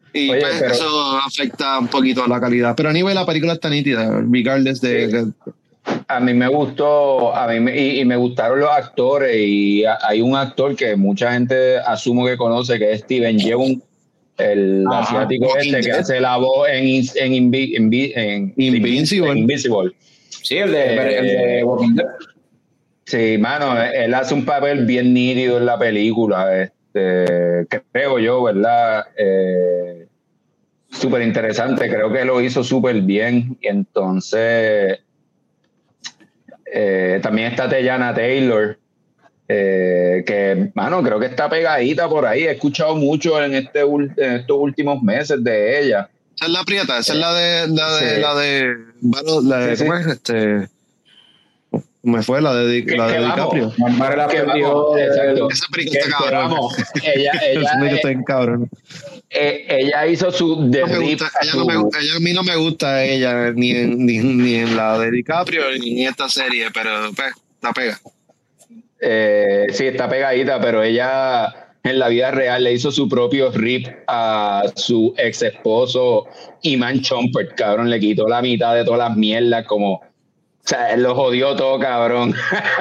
Y Oye, pues, pero- eso afecta un poquito la calidad. Pero a nivel la película está nítida, regardless de... Sí. A mí me gustó, a mí me, y, y me gustaron los actores, y a- hay un actor que mucha gente asumo que conoce, que es Steven Yeun, el Ajá. asiático Walking este que Dead. hace la voz en, in- en, Invi- Invi- en Invincible. en Invincible. Sí, el de, Eh, el de Walking Dead. Sí, mano, él hace un papel bien nítido en la película, este, creo yo, ¿verdad? Eh, súper interesante, creo que lo hizo súper bien. Y entonces, eh, también está Teyana Taylor, eh, que, mano, creo que está pegadita por ahí. He escuchado mucho en, este, ul- en estos últimos meses de ella. Esa es la prieta, esa es la de... La de, Sí. la de, bueno, la de Sí, sí. ¿cómo es? Este... Me fue la de, Que- la de que DiCaprio. vamos, Mamá la que perdió vamos, del- exacto. Esa película Que- está que cabrón. vamos, ella, ella, Esa película eh, está bien cabrón. eh, ella hizo su The No me Rip gusta, a ella, su- no me, ella a mí no me gusta ella, ni en, ni, ni en la de DiCaprio, ni en esta serie, pero pues, la pega. eh, sí, está pegadita, pero ella en la vida real le hizo su propio rip a su ex esposo Iman Shumpert, cabrón, le quitó la mitad de todas las mierdas, como, o sea, él lo jodió todo, cabrón.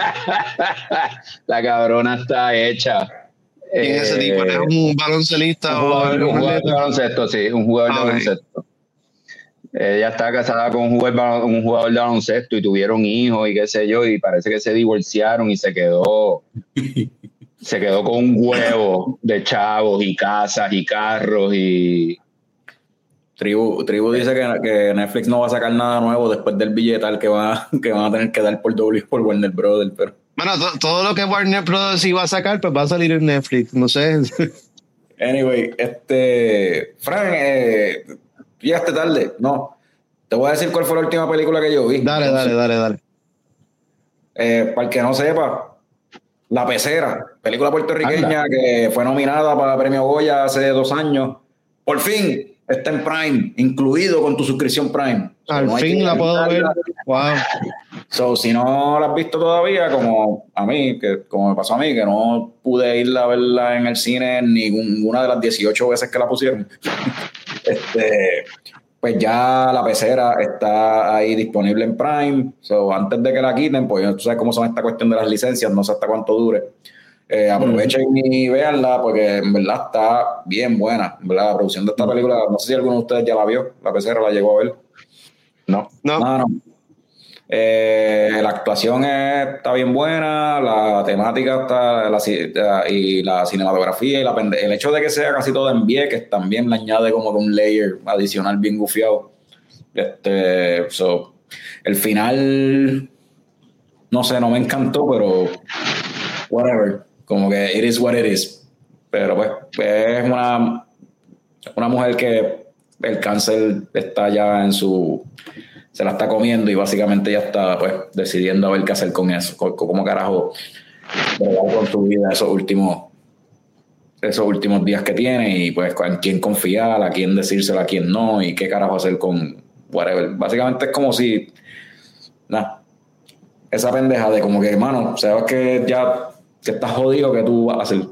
La cabrona está hecha. ¿Quién es ese tipo? ¿Es Eh, un baloncelista un o jugador, un un jugador de atleta? baloncesto, sí, un jugador de Ah, ok. baloncesto. Ella está casada con un jugador, de balon- un jugador de baloncesto y tuvieron hijos y qué sé yo, y parece que se divorciaron y se quedó se quedó con un huevo de chavos y casas y carros y Tribu, Tribu dice que, que Netflix no va a sacar nada nuevo después del billetal que, va, que van a tener que dar por doble por Warner Brothers, pero Bueno, to- todo lo que Warner Bros. Iba a sacar, pues va a salir en Netflix, no sé. anyway, este Fran, eh, llegaste tarde, no, te voy a decir cuál fue la última película que yo vi. Dale, dale, dale, dale. Eh, para el que no sepa, La Pecera, película puertorriqueña que fue nominada para el premio Goya hace dos años. Por fin está en Prime, incluido con tu suscripción Prime. So, Al no hay fin que la puedo ver. quitarla. Wow. So, si no la has visto todavía, como a mí, que como me pasó a mí, que no pude ir a verla en el cine ninguna de las dieciocho veces que la pusieron, este, pues ya La Pecera está ahí disponible en Prime. So, antes de que la quiten, pues tú sabes cómo son esta cuestión de las licencias, no sé hasta cuánto dure. Eh, aprovechen y véanla porque en verdad está bien buena. En verdad, la producción de esta película, no sé si alguno de ustedes ya la vio, La Pecera la llegó a ver. no. No, No, no. Eh, la actuación es- está bien buena, la temática está, la ci- la- y la cinematografía y la pende- el hecho de que sea casi todo en Vieques también le añade como que un layer adicional bien gufiado. Este, so, el final, no sé, no me encantó, pero whatever, como que it is what it is. Pero pues, es una, una mujer que el cáncer está ya en su... se la está comiendo y básicamente ya está pues decidiendo a ver qué hacer con eso, con- cómo carajo bregar con su vida esos últimos esos últimos días que tiene y pues en quién confiar, a quién decírselo, a quién no y qué carajo hacer con whatever. Básicamente es como si nada, esa pendeja de como que hermano, sabes que ya que estás jodido, que tú vas a hacer.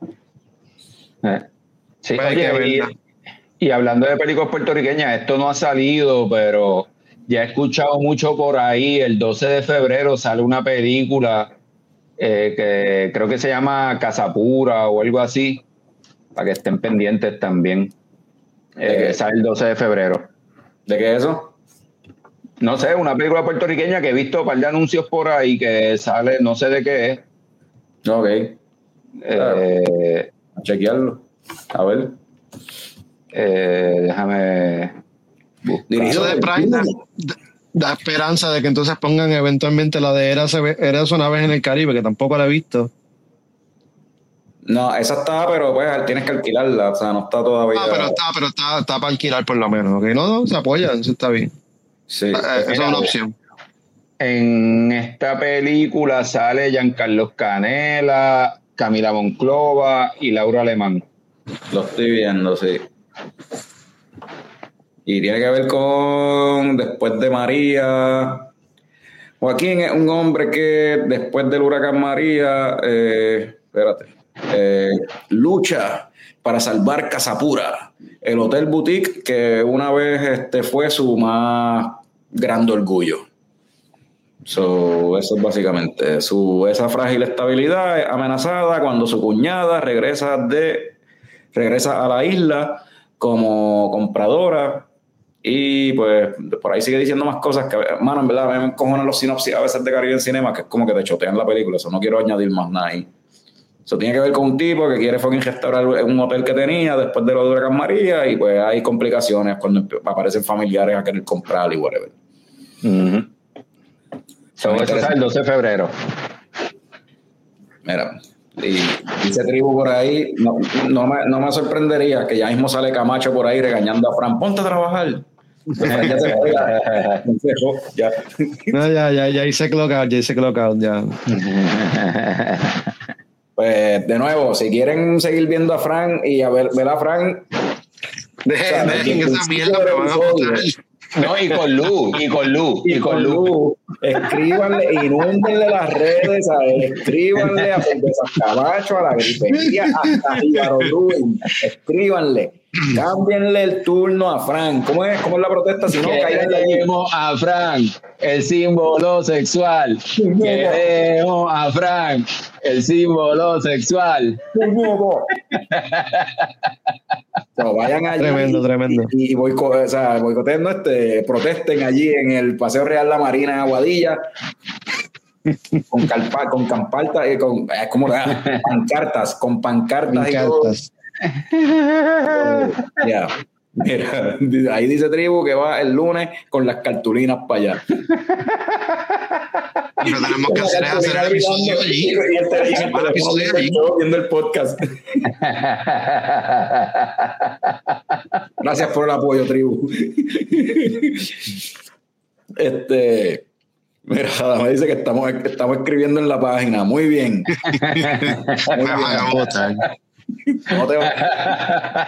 Eh, sí, Pues hay oye, que verla. y, y hablando de películas puertorriqueñas, esto no ha salido, pero ya he escuchado mucho por ahí. El doce de febrero sale una película eh, que creo que se llama Casapura o algo así, para que estén pendientes también. Eh, sale el doce de febrero. ¿De qué es eso? No sé, una película puertorriqueña que he visto un par de anuncios por ahí que sale, no sé de qué es. Ok, Eh, a chequearlo, a ver. eh, déjame buscar. Dirigido eso de Prime da, da esperanza de que entonces pongan eventualmente la de Érase Érase una vez en el Caribe, que tampoco la he visto. No, esa está, pero pues tienes que alquilarla, o sea, no está todavía. Ah, pero está, pero está, está para alquilar por lo menos. ¿Ok? No, no, se apoyan, eso está bien. Sí. Eh, esa es una opción. En esta película sale Giancarlo Canela, Camila Monclova y Laura Alemán. Lo estoy viendo, sí. Y tiene que ver con Después de María. Joaquín es un hombre que después del huracán María, eh, espérate, eh, lucha para salvar Casapura, el Hotel Boutique, que una vez este, fue su más grande orgullo. So, eso es básicamente su, esa frágil estabilidad es amenazada cuando su cuñada regresa de regresa a la isla como compradora y pues por ahí sigue diciendo más cosas que, mano, en verdad me cojonan los sinopsis a veces de Caribbean Cinema, que es como que te chotean la película. Eso no quiero añadir más nada ahí. Eso tiene que ver con un tipo que quiere fucking restaurar un hotel que tenía después de lo de Huracán María y pues hay complicaciones cuando aparecen familiares a querer comprar y whatever. Uh-huh. So, eso es el doce de febrero. Mira, y dice Tribu por ahí, no, no, me, no me sorprendería que ya mismo sale Camacho por ahí regañando a Fran, ponte a trabajar. Ya se ya. No, ya, ya, ya hice clock out, ya hice clock out, ya. Pues de nuevo, si quieren seguir viendo a Fran y a ver, ver a Fran, dejen, dejen esa mierda, me van a botar. No, y con Lu, y con Lu, y, y con Lu. Lu. Escríbanle, inúndenle las redes, a él, escríbanle a Cervezas Camacho, a la gripería, hasta Jíbaro Luis, escríbanle. Cámbienle el turno a Frank. ¿Cómo es, cómo es la protesta? Si no, cáiganle allí. A Frank, el símbolo sexual. Queremos a Frank, el símbolo sexual. So, vayan allí. Tremendo, tremendo. Y, y boico, o sea, boicoteen, no, este, protesten allí en el Paseo Real La Marina en Aguadilla. Con calpa, con campartas, eh, con, eh, ¿cómo era? Pancartas, con pancartas, pancartas. Y todo. Ya, yeah. Mira, ahí dice Tribu que va el lunes con las cartulinas para allá. Y lo tenemos que hacer es hacer el episodio allí. Y el episodio allí viendo el podcast. Gracias por el apoyo, Tribu. Este, mira, me dice que estamos, estamos escribiendo en la página. Muy bien. Muy bien. No te va.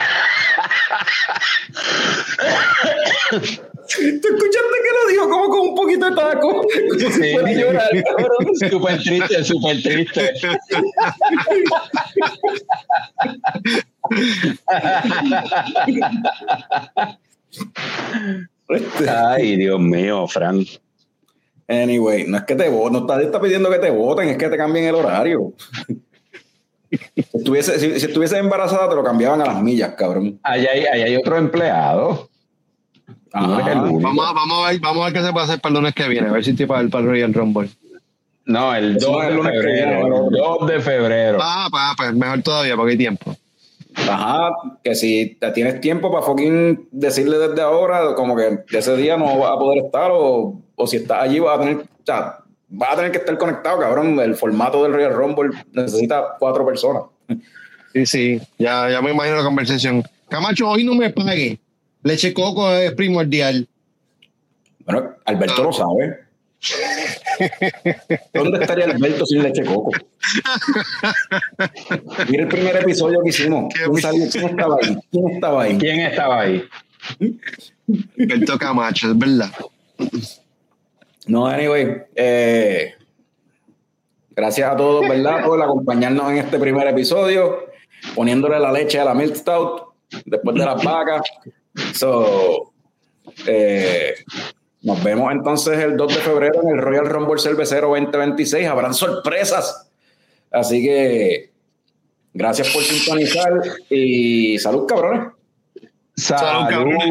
¿Tú escuchaste que lo dijo como con un poquito de taco? Como sí, si fuera a llorar, cabrón. Súper triste, súper triste. Ay, Dios mío, Frank. Anyway, no es que te voten, no está, está pidiendo que te voten, es que te cambien el horario. Si estuviese, si, si estuviese embarazada, te lo cambiaban a las millas, cabrón. Allá hay, allá hay otro empleado. Ah, no vamos, a, vamos, a ver, vamos a ver qué se puede hacer para el lunes que viene, a ver si estoy para el, para el Royal Rumble. No, el dos de febrero. El dos de febrero. Ah, pues, pues mejor todavía, porque hay tiempo. Ajá, que si te tienes tiempo para fucking decirle desde ahora, como que ese día no vas a poder estar, o, o si estás allí vas a tener, o sea, vas a tener que estar conectado, cabrón. El formato del Royal Rumble necesita cuatro personas. Sí, sí, ya, ya me imagino la conversación. Camacho, hoy no me pague. Leche coco es primordial. Bueno, Alberto ah. lo sabe. ¿Dónde estaría Alberto sin leche coco? Mira el primer episodio que hicimos. ¿Quién, salió? ¿Quién estaba ahí? ¿Quién estaba ahí? ¿Quién estaba ahí? Alberto Camacho, es verdad. No, anyway, eh, gracias a todos, ¿verdad?, por acompañarnos en este primer episodio, poniéndole la leche a la Milk Stout después de las vacas. So, eh, nos vemos entonces el dos de febrero en el Royal Rumble Cervecero veinte veintiséis. Habrán sorpresas. Así que gracias por sintonizar y salud, cabrones. Salud, salud cabrones.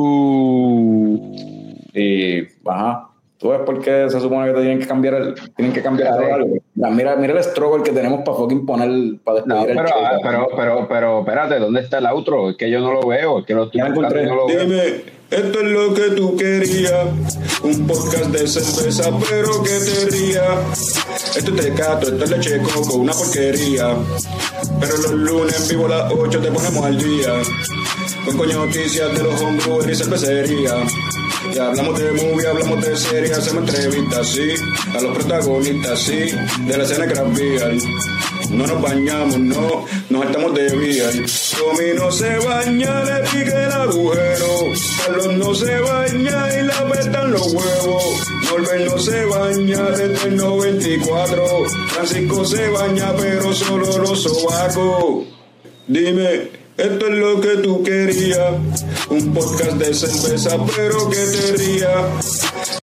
Y ajá. ¿Tú ves por qué se supone que te tienen que cambiar el, tienen que cambiar el horario? Mira, mira el struggle que tenemos para fucking poner, para despedir no, pero, el show. Pero, pero, pero, espérate, ¿dónde está el outro? Es que yo no lo veo, es que lo estoy encontrando, no lo veo. Dime, esto es lo que tú querías, un podcast de cerveza, pero que te ría. Esto es Tecato, esto es leche coco, una porquería. Pero los lunes en vivo a las ocho te ponemos al día, con coño noticias de los homebrewers y cervecería. Y hablamos de movie, hablamos de series, hacemos entrevistas, sí, a los protagonistas, sí, de la escena craft beer. No nos bañamos, no, nos estamos de beer. Tommy no se baña, le pique el agujero. Carlos no se baña y le apretan los huevos. Norbert no se baña desde el noventa y cuatro. Francisco se baña pero solo los sobacos. Dime, Esto es lo que tú querías. Un podcast de cerveza, pero que te ría.